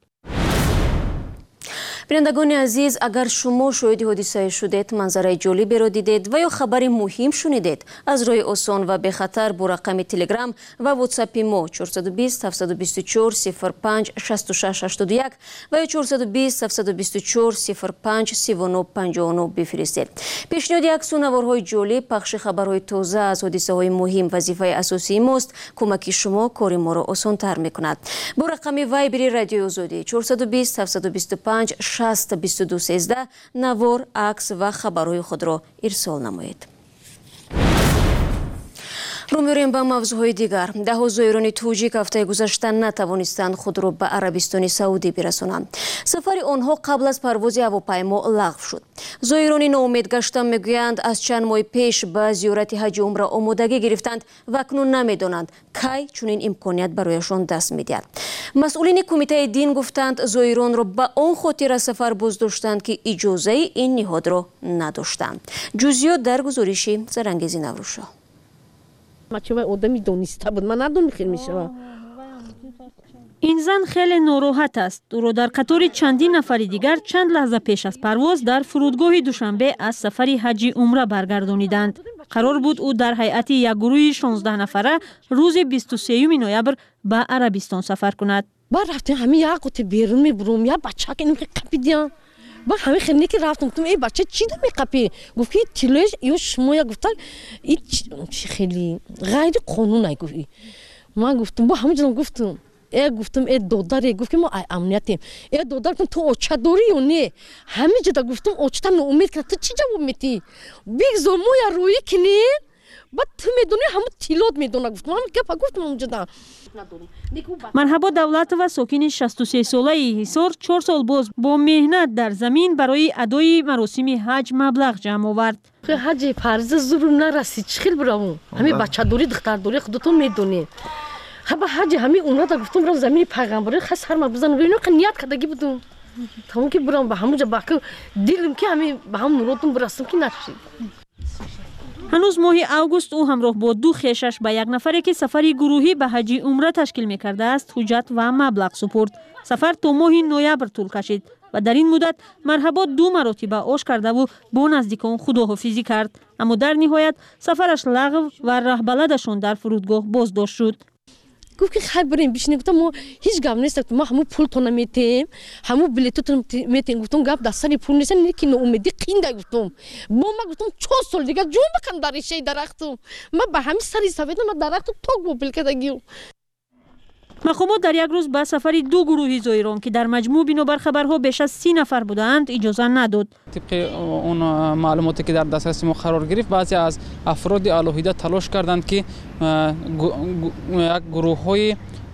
S1: بینندگان عزیز، اگر شما شاهد حادثه شدید، منظره جالبی را دیدید و یا خبر مهم شنیدید، از راه آسان و به خطر با رقم تلگرام و واتساپ ما چهارصد و بیست هفتصد و بیست و چهار صفر پنج شصت و شش هشتاد و یک و یا چهارصد و بیست هفتصد و بیست و چهار صفر پنج سی و نه پنجاه و نه بفرستید. پیشنهاد عکس و نوارهای جالب، پخش خبرهای تازه از حادثه های مهم وظیفه اساسی ماست. کمک شما کار ما را آسان تر میکند. با رقم وایبری رادیو آزادی چهارصد و بیست هفتصد و بیست و پنج شصت بیست و دو سیزده نوار، عکس و خبرهای خود را ارسال نمایید. رو می‌ریم به موضوعهای دیگر. ده زایران توجیک هفته گذشته نتوانستند خود را به عربستان سعودی برسانند. سفر آنها قبل از پرواز هواپیما لغو شد. زایران ناامید گشته میگویند از چند ماه پیش به زیارت حج عمره آمادگی گرفتند و اکنون نمیدانند کی چنین امکانیت برایشان دست می‌دهد. مسئولین کمیته دین گفتند زایران را به آن خاطر سفر بازداشتند که اجازه این نهاد را نداشتند. جزئیات در گزارش زرنگیز نوروشا.
S2: مچه آدمی دانسته بود، من ندونم خیلی میشه.
S14: این زن خیلی ناراحت است. او را در قطار چندین نفر دیگر چند لحظه پیش از پرواز در فرودگاه دوشنبه از سفر حج عمره برگردانیدند. قرار بود او در هیئت یک گروه شانزده نفره روز بیست و سوم نوامبر به عربستان سفر کند.
S2: با رفتیم همین یک قطع بیرون میبرم یا بچه که نمیخواد قپیدیم. با همین خیلی که رفتم گفتم ای بچه چی دم میقپی؟ گفت که تلویز یا شما یا گفتن این خیلی غیر قانونی گفتی. من گفتم با همین جلو گفتم ای گفتم ای دادر گفت که ما امنیتیم. ای دادر گفتم تو آچه داری یا نه؟ همین جدا گفتم آچه تا ناامید کرد. تو چی جواب میدی؟ بیگزار ما یا روی کنی؟ بعد تو میدونی همون تیلات میدونه گفتم همین که گفتم اونجا.
S14: مرحبا دولت و ساکن شصت و سه ساله حصار چهار سال باز با مهنت در زمین برای ادای مراسم حج مبلغ جمع آورد.
S2: حج فرض زور نرسید چخیل برام. همین بچه دوری دختر دوری خودتون میدونی. خب حج همین اونها تا گفتم برام زمین پیغمبر خاص هر ما بزنم ببینم که نیت کردگی بودم. تمام که برام به همونجا باکو دیلم که همین به هم نوراتون برسم که نشید.
S14: هنوز ماه اوگوست او همراه با دو خویشش به یک نفری که سفری گروهی به حج عمره تشکیل می‌کرده است حجت و مبلغ سپرد. سفر تا ماه نوامبر طول کشید و در این مدت مرحبا دو مراتب آش کرده و با نزدیکان خداحافظی کرد، اما در نهایت سفرش لغو و رهبلدشان در فرودگاه بازداشت شد.
S2: گفت که خیلی بریم بیشتر گفتم ما هیچ گپ نیست، ما همون پول تو نمیتیم، همون بلیطتون میتیم. گفتم گپ دستانی پول نیست، نه که ناامیدی قینده. گفتم با ما گفتم چهار سال دیگه جون بکن در شی درختم. ما به همین سری سوید ما درختم تو گوبل کردگیو.
S14: مقامات در یک روز به سفری دو گروهی زایران که در مجموع بنابر خبرها بیش از سی نفر بودند اجازه نداد.
S17: طبق اون معلوماتی که در دسترس ما قرار گرفت بعضی از افراد الهیده تلاش کردند که یک گروه‌های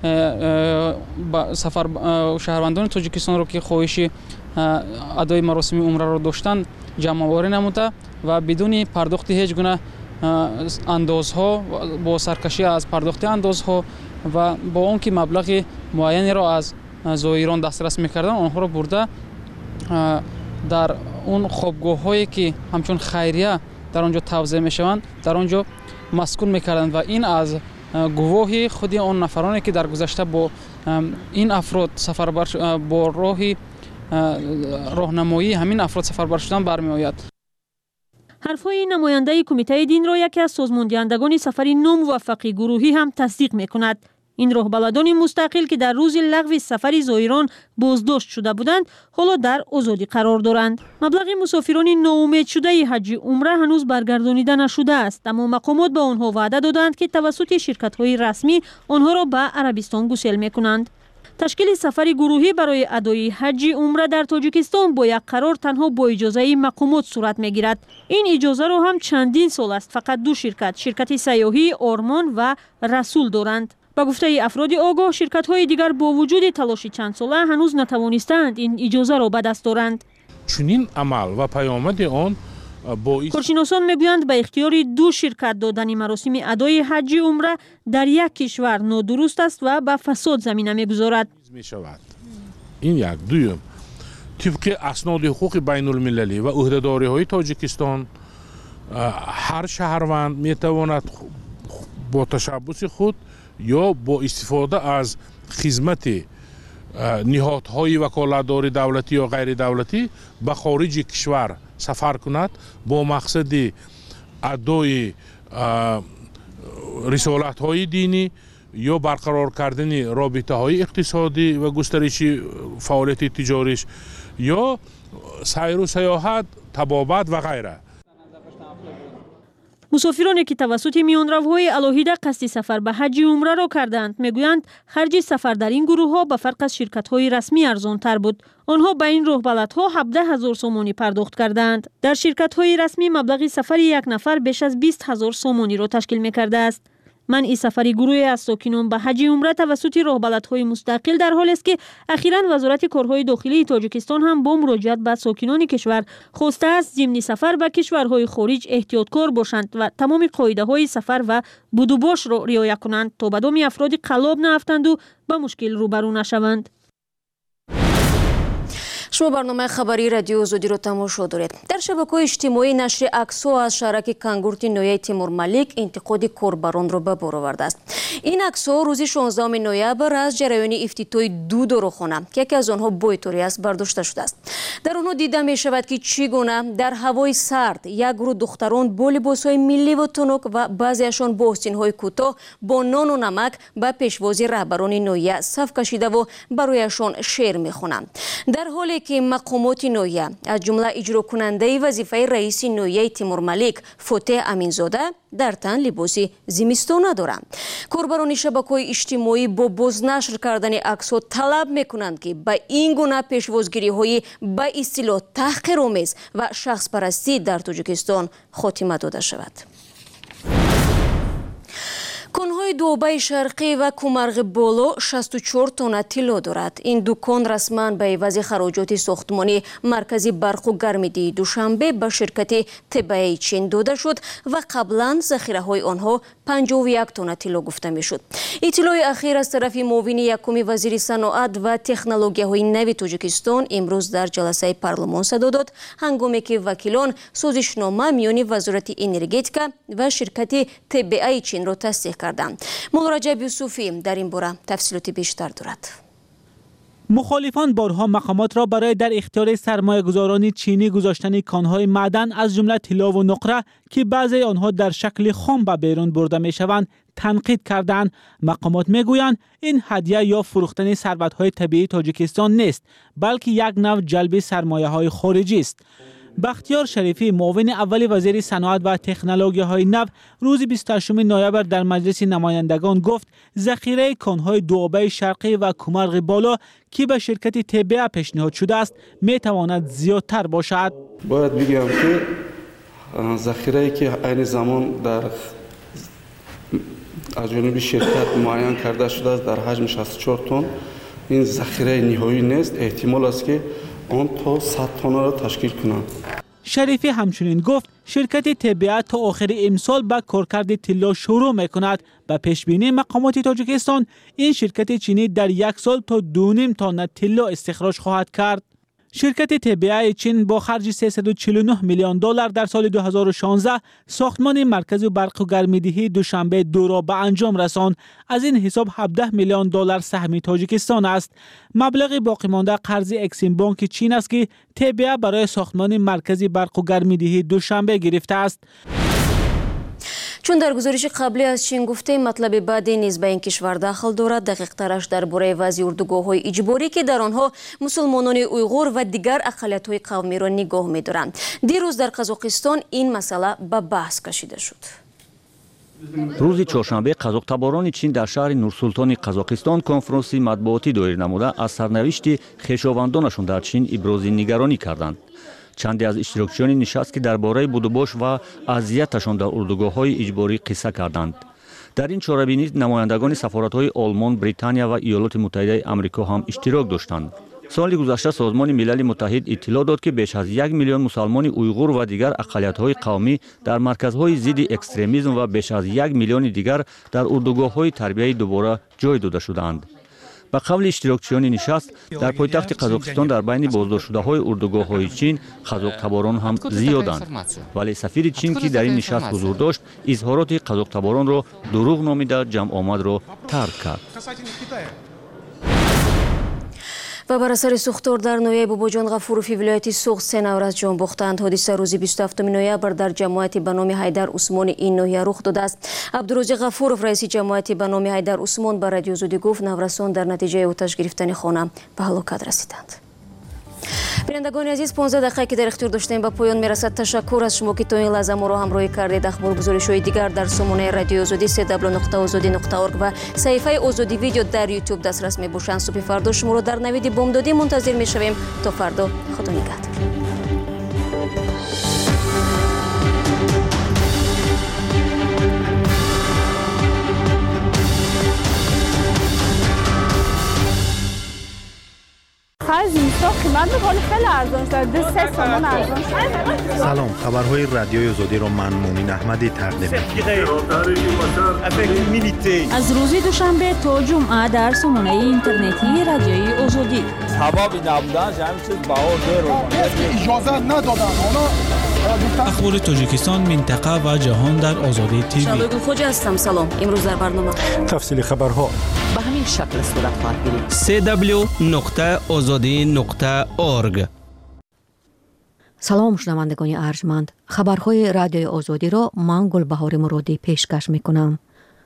S17: سفر شهروندان تاجیکستان رو که خواهش ادای مراسم عمره رو داشتند جمع آوری نموده و بدون پرداخت هیچ گونه اندازها با سرکشی از پرداخت اندازها و با اون که مبلغ معینی را از زایران دسترس می‌کردن آنها را برده در اون خوابگاه‌هایی که همچون خیریه در آنجا توزیع می‌شوند در آنجا مسکون می‌کردند و این از گواهی خودی آن نفرانی که در گذشته با این افراد سفربر با راهی راهنمایی همین افراد سفربر شدن برمی‌آید.
S14: حرفهای نماینده کمیته دین را یکی از سازماندهندگان سفر ناموفق گروهی هم تصدیق می‌کند. این راهبلدان مستقل که در روز لغو سفر زایران بازداشت شده بودند حالا در آزادی قرار دارند. مبلغ مسافران ناامید شده حج عمره هنوز برگردانیده نشده است، اما مقامات به آنها وعده دادند که توسط شرکت‌های رسمی آنها را به عربستان گسیل می‌کنند. تشکیل سفر گروهی برای ادای حج عمره در تاجیکستان با یک قرار تنها با اجازه مقامات صورت می‌گیرد. این اجازه را هم چندین سال است فقط دو شرکت، شرکت سیاحی آرمان و رسول دارند. با گفته افراد آگاه شرکت‌های دیگر با وجود تلاش چند ساله هنوز نتوانستند این اجازه را به دست دارند.
S18: چنین عمل و پیامد آن
S14: کارشناسان میگویند به اختیار دو شرکت دادن مراسم ادای حج عمره در یک کشور نادرست است و به فساد زمینه میگذارد.
S18: این یک دویم طبق اسناد حقوق بین المللی و عهده‌داری های تاجیکستان هر شهروند میتواند با تشبث خود یا با استفاده از خدمت نهادهای وکالتدار دولتی یا غیر دولتی به خارج کشور سفر کند با مقصد ادای رسالت های دینی یا برقرار کردن رابطه های اقتصادی و گسترش فعالیت تجاریش یا سیر و سیاحت، طبابت و غیره.
S14: مسافرانی که توسط میانروهای الهیده قصد سفر به حج عمره را کردند میگویند خرج سفر در این گروه ها به فرق از شرکت های رسمی ارزان تر بود. آنها به این راهبلدها هفده هزار سومانی پرداخت کردند. در شرکت های رسمی مبلغ سفر یک نفر بیش از بیست هزار سومانی را تشکیل میکرده است. منع سفر گروهی از ساکنان به حج عمره توسط راهبلدهای مستقل در حالی است که اخیراً وزارت کارهای داخلی تاجیکستان هم با مراجعت به ساکنان کشور خواسته است ضمن سفر به کشورهای خارج احتیاطکار باشند و تمام قاعده‌های سفر و بدوباش را رعایت کنند تا به دام افراد قلاب نیفتند و به مشکل روبرو نشوند.
S1: شما برنامه خبری رادیو آزادی را تماشا دارید. در شبکه‌های اجتماعی نشر عکس‌ها از شهرک کانگورتی نویای تیمور ملیک انتقاد کاربران را به بار آورده است. این عکس‌ها روز شانزدهم نوامبر از جریان افتتاح دو داروخانه که یکی از آنها بویتوری است برداشته شده است. در آنها دیده می شود که چگونه در هوای سرد یک گروه دختران با لباس‌های ملی و تنک و بعضیشان با آستین‌های کوتاه با نان و نمک به پیشوازی رهبران نویه صف کشیده و برایشان شعر می‌خوانند. در حالی که مقامات نویه از جمله اجرا کننده وظیفه رئیس نویه تیمور ملیک فتح امینزاده در تن لباس زمستانه دارند. کاربران شبکه‌های اجتماعی با بازنشر کردن عکس‌ها طلب می‌کنند که به این گونه پیشوازگیری‌های به اصطلاح تحقیرآمیز و شخص پرستی در تاجیکستان خاتمه داده شود. کانهای دوبه شرقی و کومرغ بالا شصت و چهار تانه طلا دارد. این دو کان رسما به عوض خراجات ساختمانی مرکزی برق و گرمیدهی دوشنبه به شرکت تبعی چین داده شد و قبلا ذخیره های آنها پنجاه و یک تانه طلا گفته می شد. اطلاع اخیر از طرف معاون یکم وزیر صنعت و تکنولوژی های نو تاجیکستان امروز در جلسه پارلمان صدا داد، هنگامی که وکیلان سازشنامه میان وزارت انرژتیکا و شرکت تبعی چین را تصدیق کردند. مولا رجب یوسفی در این باره تفصیلات بیشتر دارد.
S19: مخالفان بارها مقامات را برای در اختیار سرمایه گذاران چینی گذاشتن کانهای معدن از جمله طلا و نقره که بعضی آنها در شکل خام به بیرون برده می شوند تنقید کردند. مقامات می گویند این هدیه یا فروختن ثروت‌های طبیعی تاجیکستان نیست، بلکه یک نوع جلب سرمایه های خارجی است. بختیار شریفی معاون اول وزیر صنعت و تکنولوژی های نو روز بیست و هشتم نوامبر در مجلس نمایندگان گفت ذخیره کانهای دوآبه شرقی و کومرغ بالا که به شرکت تبع پیشنهاد شده است می تواند زیادتر باشد.
S3: باید بگم که ذخیره که این زمان در از جانب شرکت معین کرده شده است در حجم شصت و چهار تن، این ذخیره نهایی نیست. احتمال است که آن تا صد تن را تشکیل کنند.
S19: شریفی همچنین گفت شرکت تبع تا آخر امسال به کارکرد طلا شروع میکند. به پیشبینی مقامات تاجیکستان این شرکت چینی در یک سال تا دو نیم تن طلا استخراج خواهد کرد. شرکت تبع چین با خرج سیصد و چهل و نه میلیون دلار در سال دو هزار و شانزده ساختمان مرکز برق و گرمیدهی دوشنبه دو را به انجام رساند. از این حساب هفده میلیون دلار سهم تاجیکستان است. مبلغ باقی مانده قرض اکسیم بانک چین است که تبع برای ساختمان مرکز برق و گرمیدهی دوشنبه گرفته است.
S1: چون در گزارش قبلی از چین گفته مطلب بعدی نیز به این کشور داخل دارد، دقیق ترش درباره وضع اردوگاه‌های اجباری که در آنها مسلمانان اویغور و دیگر اقلیت‌های قومی را نگاه می‌دارند. دیروز در قزاقستان این مسئله به بحث کشیده شد.
S20: روز چهارشنبه قزاق‌تباران چین در شهر نورسولطان قزاقستان کنفرانسی مطبوعاتی دایر نموده از سرنوشت خویشاوندانشان در چین ابراز نگرانی کردند. چندی از اشتراکچیان نشست که درباره بدوباش و اذیتشان در اردوگاه‌های اجباری قصه کردند. در این چاره‌بینی نمایندگان سفارت‌های آلمان، بریتانیا و ایالات متحده آمریکا هم اشتراک داشتند. سال گذشته سازمان ملل متحد اطلاع داد که بیش از یک میلیون مسلمان اویغور و دیگر اقلیت‌های قومی در مرکزهای ضد اکستریمیسم و بیش از یک میلیون دیگر در اردوگاه‌های تربیتی دوباره جای داده شدند. به قول اشتراکچیان نشست در پایتخت قزاقستان در بین بازداشت شده‌های اردوگاه‌های چین قزاق‌تباران هم زیادند، ولی سفیر چین که در این نشست حضور داشت اظهارات قزاق‌تباران را دروغ نامیده جمع آمد را ترک کرد.
S1: و بر اثر سوختار در نویه باباجان غفوروفی ولایت سوخت سه نفر از جان باختند. حادثه روز بیست و هفتم نوامبر در جماعت به نام حیدر عثمان این ناحیه رخ داده است. عبدالرزاق غفورов رئیس جماعت به نام حیدر عثمان به رادیو آزادی گفت نورسان در نتیجه آتش گرفتن خانه به هلاکت رسیدند. بینندگان عزیز، پانزده دقیقه که در اختیار داشتیم به پایان میرسد. تشکر از شما که تا این لحظه ما را همراهی کردید. اخبار گزارش‌های دیگر در سامانه رادیو آزادی سه دبلیو نقطه آزادی نقطه اورگ و صفحه آزادی ویدیو در یوتیوب دسترس می‌باشند. صبح فردا شما را در نوید بامدادی منتظر می‌شویم. تا فردا، خدا نگهدار.
S12: خرج زمستان قیمت میکنه خیلی ارزان شده، دو سه سومون ارزان شده.
S21: سلام، خبرهای رادیوی آزادی را من مونین احمدی تقدیم می‌کنم.
S14: از روز دوشنبه تا جمعه در سامانه اینترنتی رادیوی آزادی.
S22: حبابی نبودن همین چیز بهار داره. اجازه ندادن اونا.
S19: اخبار تاجیکستان، منطقه و جهان در آزادی تیوی.
S1: شبگیر خوجا هستم. سلام. امروز در برنامه
S21: تفصیل خبرها
S23: به همین شکل صورت خواهد گرفت.
S4: سی دبلیو نقطه آزادی نقطه اورگ.
S1: سلام شنوندگان ارجمند. خبرهای رادیوی آزادی را من گلبهار مرادی پیشکش میکنم.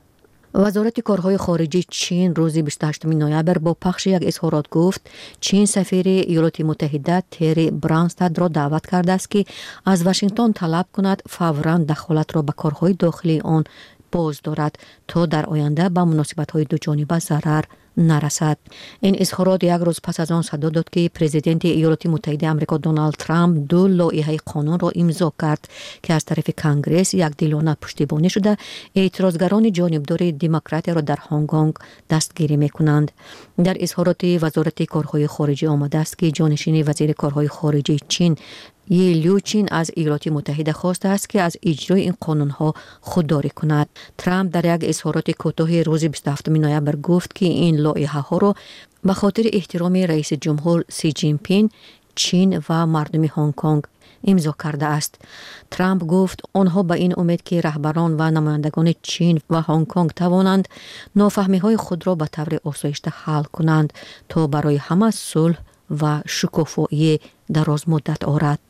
S1: وزارت کارهای خارجه چین روز بیست و هشتم نوامبر با پخش یک اظهارات گفت چین سفیر ایالات متحده تری برانستاد را دعوت کرده است که از واشنگتن طلب کند فوراً دخالت را به کارهای داخلی آن باز دارد تا در آینده به مناسبت‌های دو جانبه ضرر نرسد. این اظهارات یک روز پس از آن صدا داد که پرزیدنت ایالات متحده آمریکا دونالد ترامپ دو لایحه قانون را امضا کرد که از طرف کنگره یک دیلانه پشتیبانی شده اعتراضگران جانبدار دموکرات را در هنگ کنگ دستگیری می‌کنند. در اظهارات وزارت کارهای خارجه آمده است که جانشین وزیر کارهای خارجه چین یه لیو چین از ایالات متحده خواسته است که از اجرای این قانون‌ها خودداری کند. ترامپ در یک اظهارات کوتاه روز بیست و هفتم نوامبر گفت که این لایحه‌ها را به خاطر احترام رئیس جمهور سی جین پینگ، چین و مردم هنگ کنگ امضا کرده است. ترامپ گفت آنها به این امید که رهبران و نمایندگان چین و هنگ کنگ توانند نافهمی‌های خود را به طور آسایشته حل کنند تا برای همه صلح و شکوفایی دراز مدت آرد.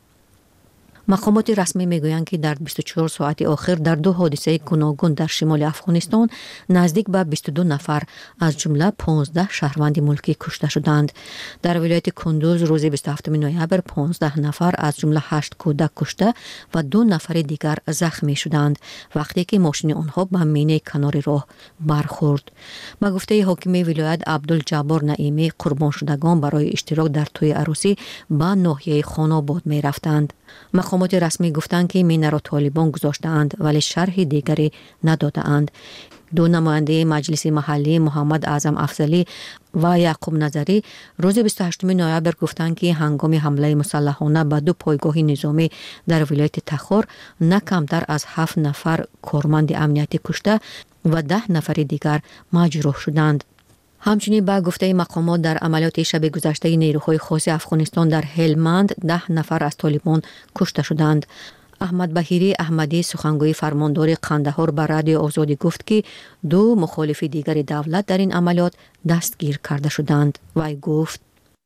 S1: مقامات رسمی میگویند که در بیست و چهار ساعت آخر در دو حادثه گوناگون در شمال افغانستان نزدیک به بیست و دو نفر از جمله پانزده شهروند ملکی کشته شدند. در ولایت کندوز روز بیست و هفتم نوامبر پانزده نفر از جمله هشت کودک کشته و دو نفر دیگر زخمی شدند وقتی که ماشین آنها به مینه کنار راه برخورد. به گفته حاکم ولایت عبدالجبار نعیمی، قربان شدگان برای اشتراک در توی عروسی به ناحیه خاناباد می رفتند. مقامات رسمی گفتند که مینه را طالبان گذاشته‌اند ولی شرح دیگری نداده‌اند. دو نماینده مجلس محلی محمد اعظم افضلی و یعقوب نظری روز بیست و هشتم نوامبر گفتند که هنگام حمله مسلحانه به دو پایگاه نظامی در ولایت تخار نه کمتر از هفت نفر کارمند امنیتی کشته و ده نفر دیگر مجروح شدند. همچنین با گفته مقامات در عملیات شب گذشته نیروهای خاص افغانستان در هلمند ده نفر از طالبان کشته شدند. احمد بهیری احمدی سخنگوی فرماندار قندهار به رادیو آزادی گفت که دو مخالف دیگر دولت در این عملیات دستگیر کرده شدند. وی گفت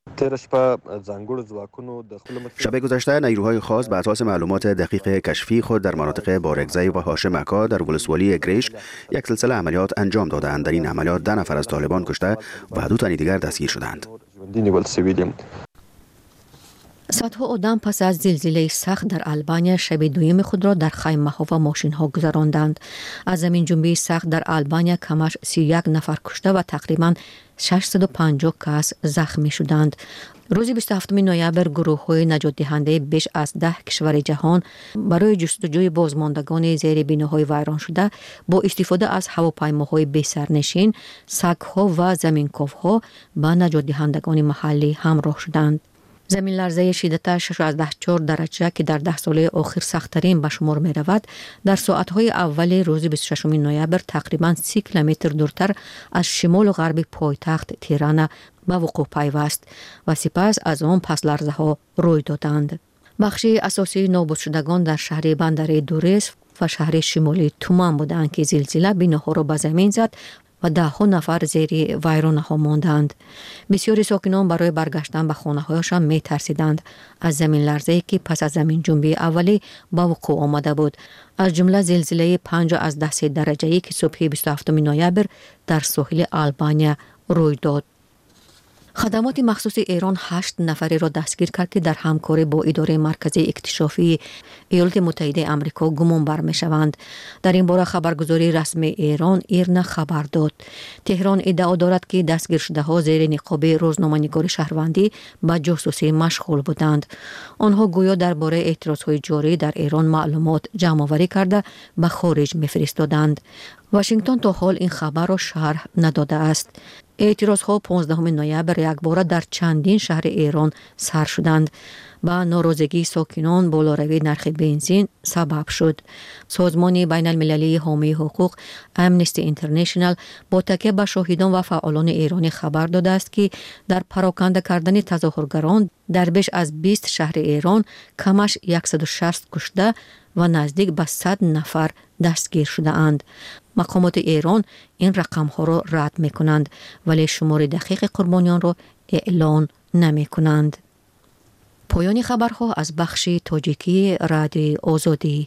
S24: شب گذشته نیروهای خاص بر اساس معلومات دقیق کشفی خود در مناطق بارگزی و هاشم اکا در ولسوالی گریشک یک سلسله عملیات انجام دادند. در این عملیات ده نفر از طالبان کشته و دو تن دیگر دستگیر شدند.
S1: صدها آدم پس از زلزله سخت در آلبانیا شب دوم خود را در خیمه‌ها و ماشین‌ها گذراندند. از زمین جنبی سخت در آلبانیا کمش سی و یک نفر کشته و تقریباً ششصد و پنجاه کس زخمی شدند. روز بیست و هفتم نوامبر گروه‌های نجات دهنده بیش از ده کشور جهان برای جستجوی بازماندگان زیر بناهای ویران شده با استفاده از هواپیماهای بی سرنشین، سگ‌ها و زمین‌کاوها به نجات دهندگان محلی همراه شدند. زمین لرزه شدت شش و چهار درجه که در ده ساله آخر سخت‌ترین به شمار می رود در ساعت‌های اول روز بیست و ششم نوامبر تقریباً سی کیلومتر دورتر از شمال و غرب پایتخت تهران به وقوع پیوست و سپس از آن پس لرزه ها روی دادند. بخش اساسی نابود شدگان در شهر بندر دوریس و شهر شمالی تومان بودند که زلزله بناها را به زمین زد و ده ها نفر زیر ویرانه ها ماندند. بسیاری ساکنان برای برگشتن به خانه هایشان می ترسیدند از زمین لرزه‌ای که پس از زمین جنبی اولی با وقوع آمده بود. از جمله زلزله پنج از ده سه درجه‌ای که صبح بیست و هفتم نوامبر در ساحل آلبانیا روی داد. خدمات مخصوص ایران هشت نفری را دستگیر کرد که در همکاری با اداره مرکزی اکتشافی ایالات متحده آمریکا گمان بر می‌شوند. در این باره خبرگزاری رسمی ایران ایرنا خبر داد. تهران ادعا دارد که دستگیر شده ها زیر نقاب روزنامه‌نگار شهروندی به جاسوسی مشغول بودند. آنها گویا درباره اعتراض‌های جاری در ایران معلومات جمع‌آوری کرده به خارج می‌فرستادند. واشنگتن تا حال این خبر را شرح نداده است.
S7: اعتراضها پانزدهم نوامبر یک بار در چندین شهر ایران سر شدند. با ناراضگی ساکنان بالاروی نرخ بنزین سبب شد. سازمان بین المللی حامی حقوق امنستی اینترنشنال با تکیه به شاهدان و فعالان ایرانی خبر داده است که در پراکنده کردن تظاهرگران در بیش از بیست شهر ایران کمش صد و شصت کشته و نزدیک به صد نفر دستگیر شده اند. مقامات ایران این رقم ها را رد می کنند ولی شمار دقیق قربانیان را اعلان نمی کنند. پایان خبرها از بخش تاجیکی رادیوی آزادی.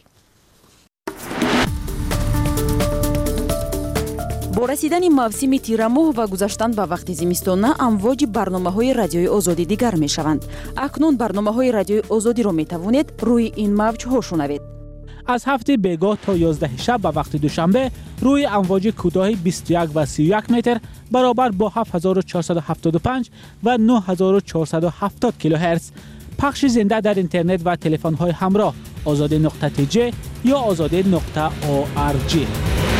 S23: با رسیدن موسم تیرماه و گذشتن به وقت زمستانه امواج برنامه‌های رادیوی آزادی دیگر می‌شوند. اکنون برنامه‌های رادیوی آزادی را می‌توانید روی این موج‌ها شنوید.
S19: از هفته بیگاه تا یازده شب به وقت دوشنبه روی امواج کوتاه بیست و یک و سی و یک متر برابر با هفت هزار و چهارصد و هفتاد و پنج و نه هزار و چهارصد و هفتاد کیلوهرتز پخش زنده در اینترنت و تلفن‌های همراه آزاده نقطه تی جی یا آزاده نقطه او آر جی.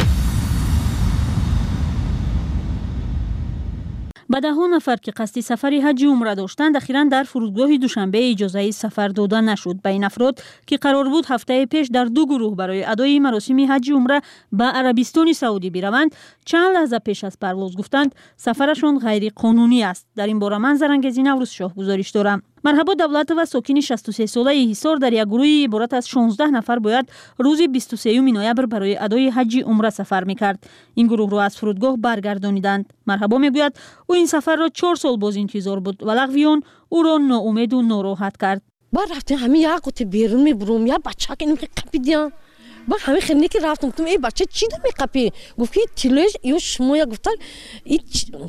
S14: به ده ها نفر که قصد سفر حج و عمره داشتند اخیراً در فرودگاه دوشنبه اجازه سفر داده نشد. به این افراد که قرار بود هفته پیش در دو گروه برای ادای مراسم حج و عمره به عربستان سعودی بروند، چند لحظه پیش از پرواز گفتند سفرشان غیر قانونی است. در این باره من زرنگزی نوروز شاه گزارش دارم. مرحبا دولت و ساکن شصت و سه ساله حصار در یک گروه عبارت از شانزده نفر باید روز بیست و سه نوامبر برای ادای حج عمره سفر میکرد. این گروه را از فرودگاه برگردانیدند. مرحبا میگوید او این سفر را چهار سال باز انتظار بود و لغو او را ناامید و ناراحت کرد.
S2: بعد رفتیم همین یک قطعه بیرون میبرم یا بچه که اینو قپیدیم. بعد همین خیلی که رفتم گفتم ای بچه چی دو میقپی؟ گفت که تیلش یا شما یا گفتن این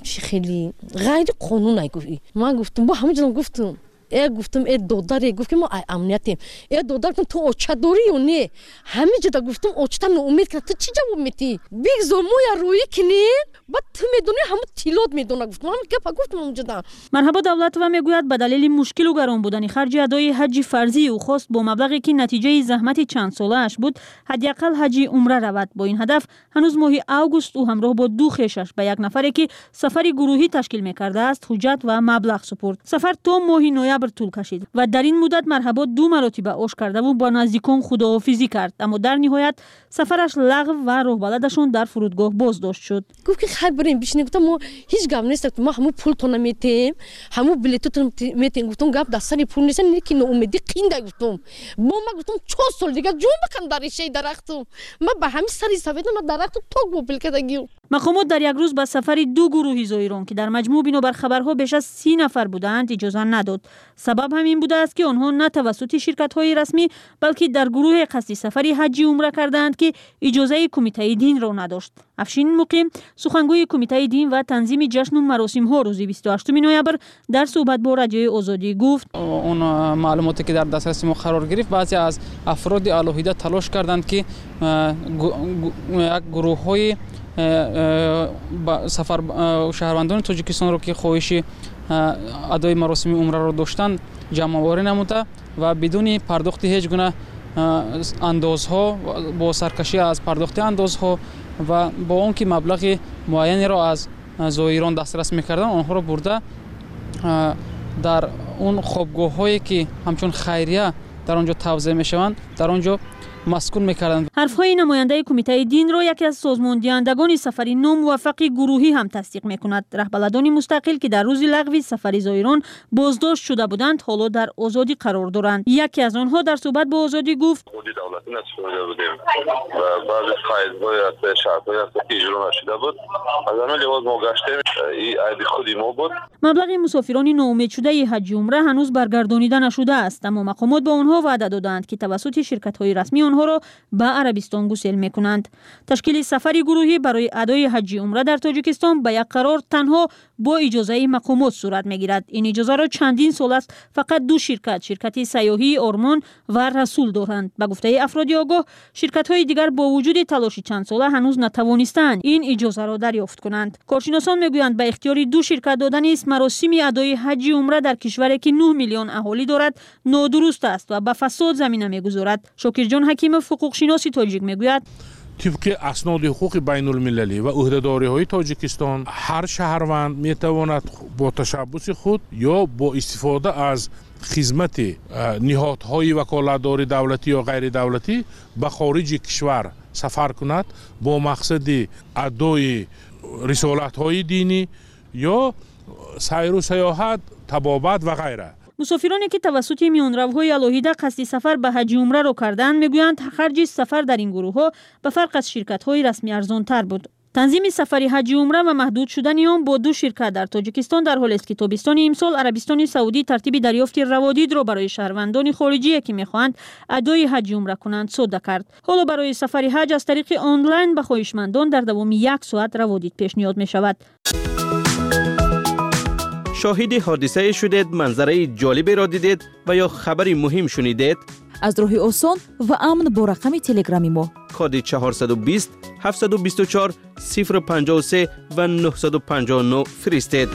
S2: خیلی غیر قانونی گفتی. من گفتم با همین جلو گفتم ای گفتم ای داداره گفت که ما امنیتیم. ای دادار گفتم تو اوچه داری یا نه؟ همین جدا گفتم اوچه تا ناامید کرد تو چی جواب میدی؟ بگذار ما یا روی کنی بعد تو میدونی همون تیلات میدونه گفتم همین گپ گفتم اونجا.
S14: مرحبا دولت و میگوید به دلیل مشکل و گران بودن خرج ادای حج فرضی او خواست با مبلغی که نتیجه زحمت چند ساله اش بود حداقل حج عمره رود. با این هدف هنوز ماه آگوست او همراه با دو خویشش به یک نفری که سفر گروهی تشکیل میکرده است حجت و مبلغ سپرد. سفر تا ماه نوامبر طول کشید و در این مدت مرحبا دو مرتبه اوش کرده و با نزدیکان خداحافظی کرد، اما در نهایت سفرش لغو و راهبلدشون در فرودگاه بازداشت شد.
S2: گفت که خیلی بریم بشینیم. گفتم ما هیچ گپ نیست، ما همون پول تو نمیتیم، همون بلیطتون میتیم. گفتم گپ دستانی پول نیست، نیکی ناامیدی قینده. گفتم با ما گفتم چهار سال دیگه جون بکن در شی درختم. ما به همین سری سویدم ما درخت تو گوبل کردگی.
S14: مقامات در یک روز به سفر دو گروهی زایران که در مجموع بنابر خبرها بیش از سی نفر بودند اجازه نداد. سبب همین بوده است که آنها نه توسط شرکت‌های رسمی بلکه در گروه قصدی سفری حج عمره کردند که اجازه کمیته دین را نداشت. افشین مقیم سخنگوی کمیته دین و تنظیم جشن و مراسم‌ها روز بیست و هشتم نوامبر در صحبت با رادیوی آزادی گفت
S17: اون معلوماتی که در دسترس ما قرار گرفت بعضی از افراد الهیده تلاش کردند که یک گروه‌های سفر شهروندان تاجیکستان رو که خواهش ادای مراسم عمره رو داشتن جمع آوری نموده و بدون پرداخت هیچ گونه اندازها با سرکشی از پرداخت اندازها و با اون که مبلغ معینی را از زائران دسترس می‌کردن آنها را برده در اون خوابگاه‌هایی که همچون خیریه در آنجا توزیع می‌شوند در آنجا مسکون می‌کردند.
S14: حرف‌های نماینده کمیته دین را یکی از سازماندهندگان سفر ناموفق گروهی هم تصدیق می‌کند. رهبران مستقل که در روز لغو سفر زائران بازداشت شده بودند حالا در آزادی قرار دارند. یکی از آنها در صحبت با آزادی گفت
S8: خودی دولتی نسپرده بودیم و بعضی قاعده‌های از شرط‌های از اجرا نشده بود. از همین لحاظ ما گشتیم این عیب خودی ما بود.
S14: مبلغ مسافران ناامید شده حج عمره هنوز برگردانیده نشده است، اما مقامات به آنها وعده دادند که توسط شرکت‌های رسمی آنها را به عربستان گسیل می‌کنند. تشکیل سفری گروهی برای ادای حج عمره در تاجیکستان به یک قرار تنها با اجازه مقامات صورت می‌گیرد. این اجازه را چندین سال است فقط دو شرکت، شرکت سیاحی آرمان و رسول دارند. به گفته افراد آگاه، شرکت‌های دیگر با وجود تلاش چند ساله هنوز نتوانستند این اجازه را دریافت کنند. کارشناسان می‌گویند به اختیار دو شرکت دادن است مراسم ادای حج عمره در کشوری که نه میلیون اهالی دارد نادرست است و به فساد زمینه می‌گذارد. شاکر جان حکیم حقوق شناسی تاجیک میگوید
S18: طبق اسناد حقوق بین المللی و عهدهداری های تاجیکستان هر شهروند می تواند با تشبث خود یا با استفاده از خدمت نهادهای وکالتداری دولتی یا غیر دولتی به خارج کشور سفر کند با مقصد ادای رسالت های دینی یا سیر و سیاحت، طبابت و غیره.
S14: مسافرانی که توسط میانروهای الهیده قصد سفر به حج عمره را کردند میگویند خرج سفر در این گروه ها به فرق از شرکت های رسمی ارزان تر بود. تنظیم سفری حج عمره و محدود شدن آن با دو شرکت در تاجیکستان در حالی است که تابستان امسال عربستان سعودی ترتیب دریافت روادید را برای شهروندان خارجی که میخواهند ادای حج عمره کنند صادر کرد. حالا برای سفری حج از طریق آنلاین به خواهشمندان در دوام یک ساعت روادید پیشنهاد می شود.
S4: شاهد حادثه شدید، منظره جالبی را دیدید و یا خبری مهم شنیدید؟
S23: از راه آسان و امن با رقم تلگرامی ما
S4: کد چهارصد و بیست هفتصد و بیست و چهار صفر و پنجاه و سه و نهصد و پنجاه و نه فرستید.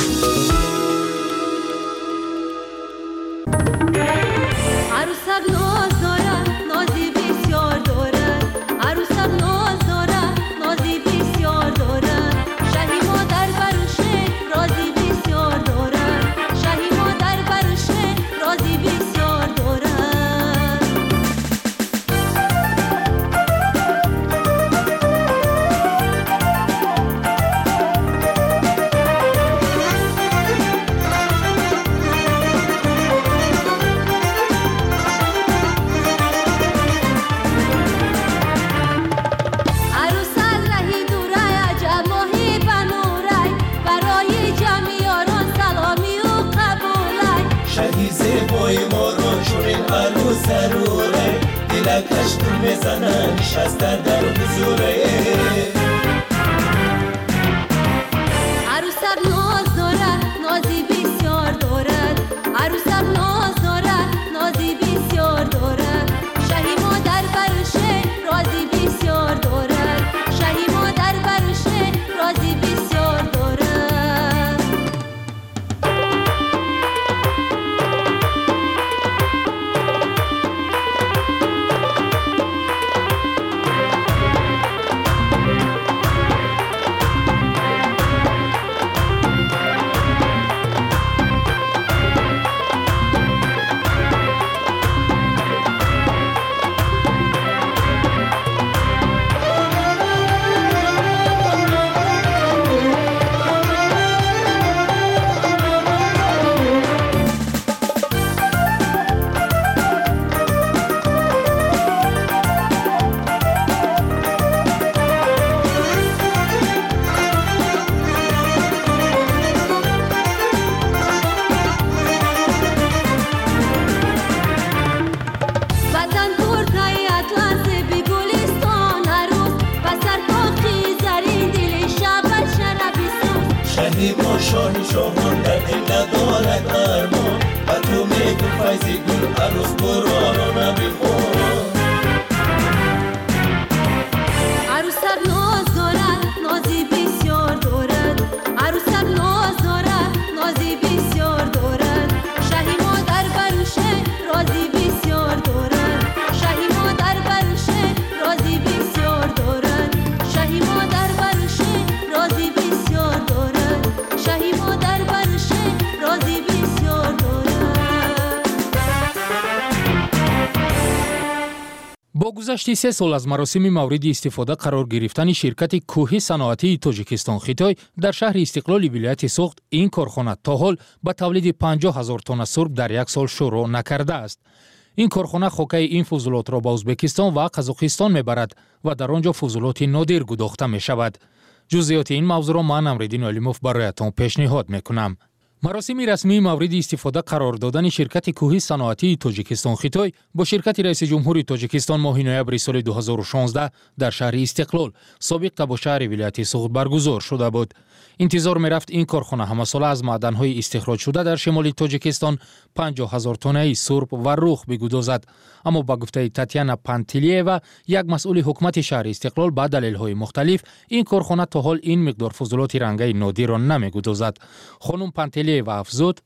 S5: گذشت سه سال از مراسم مورد استفاده قرار گرفتن شرکت کوهی صنعتی تاجیکستان خیتای در شهر استقلال ولایت سوخت، این کارخانه تا حال به تولید پنجاه هزار تن سرب در یک سال شروع نکرده است. این کارخانه خوکه این فضولات را به ازبکستان و قزاقستان میبرد و در آنجا فضولات نادر گداخته می شود. جزئیات این موضوع را من امردین علیموف برایتان پیشنهاد میکنم. مراسم رسمی مورد استفاده قرار دادن شرکت کوهی صنعتی تاجیکستان خیتای با شرکت رئیس جمهور تاجیکستان ماه نوامبر سال دو هزار و شانزده در شهر استقلال سابق با شهر ولایت سوخت برگزار شده بود. انتظار می رفت این کارخانه همساله از معدن‌های استخراج شده در شمال تاجیکستان پنجاه هزار تنه سرب و رخ بگدازد، اما با گفته تاتیانا پانتلییوا یک مسئول حکومت شهر استقلال با دلایل‌های مختلف این کارخانه تا حال این مقدار فضولات رنگی نادر را نمی‌گدازد. خانم پانتلییوا افزود: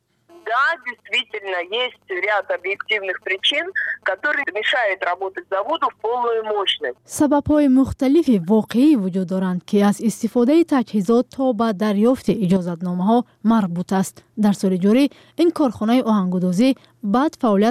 S9: Да, действительно, есть ряд объективных причин, которые мешают работать заводу в полную мощность.
S10: سبب‌های مختلف واقعی وجود دارند که از استفاده تجهیزات تا به دریافت اجازتنامه‌ها مربوط است. در سال جاری این کارخانه آهنگودازی بعد فعالیت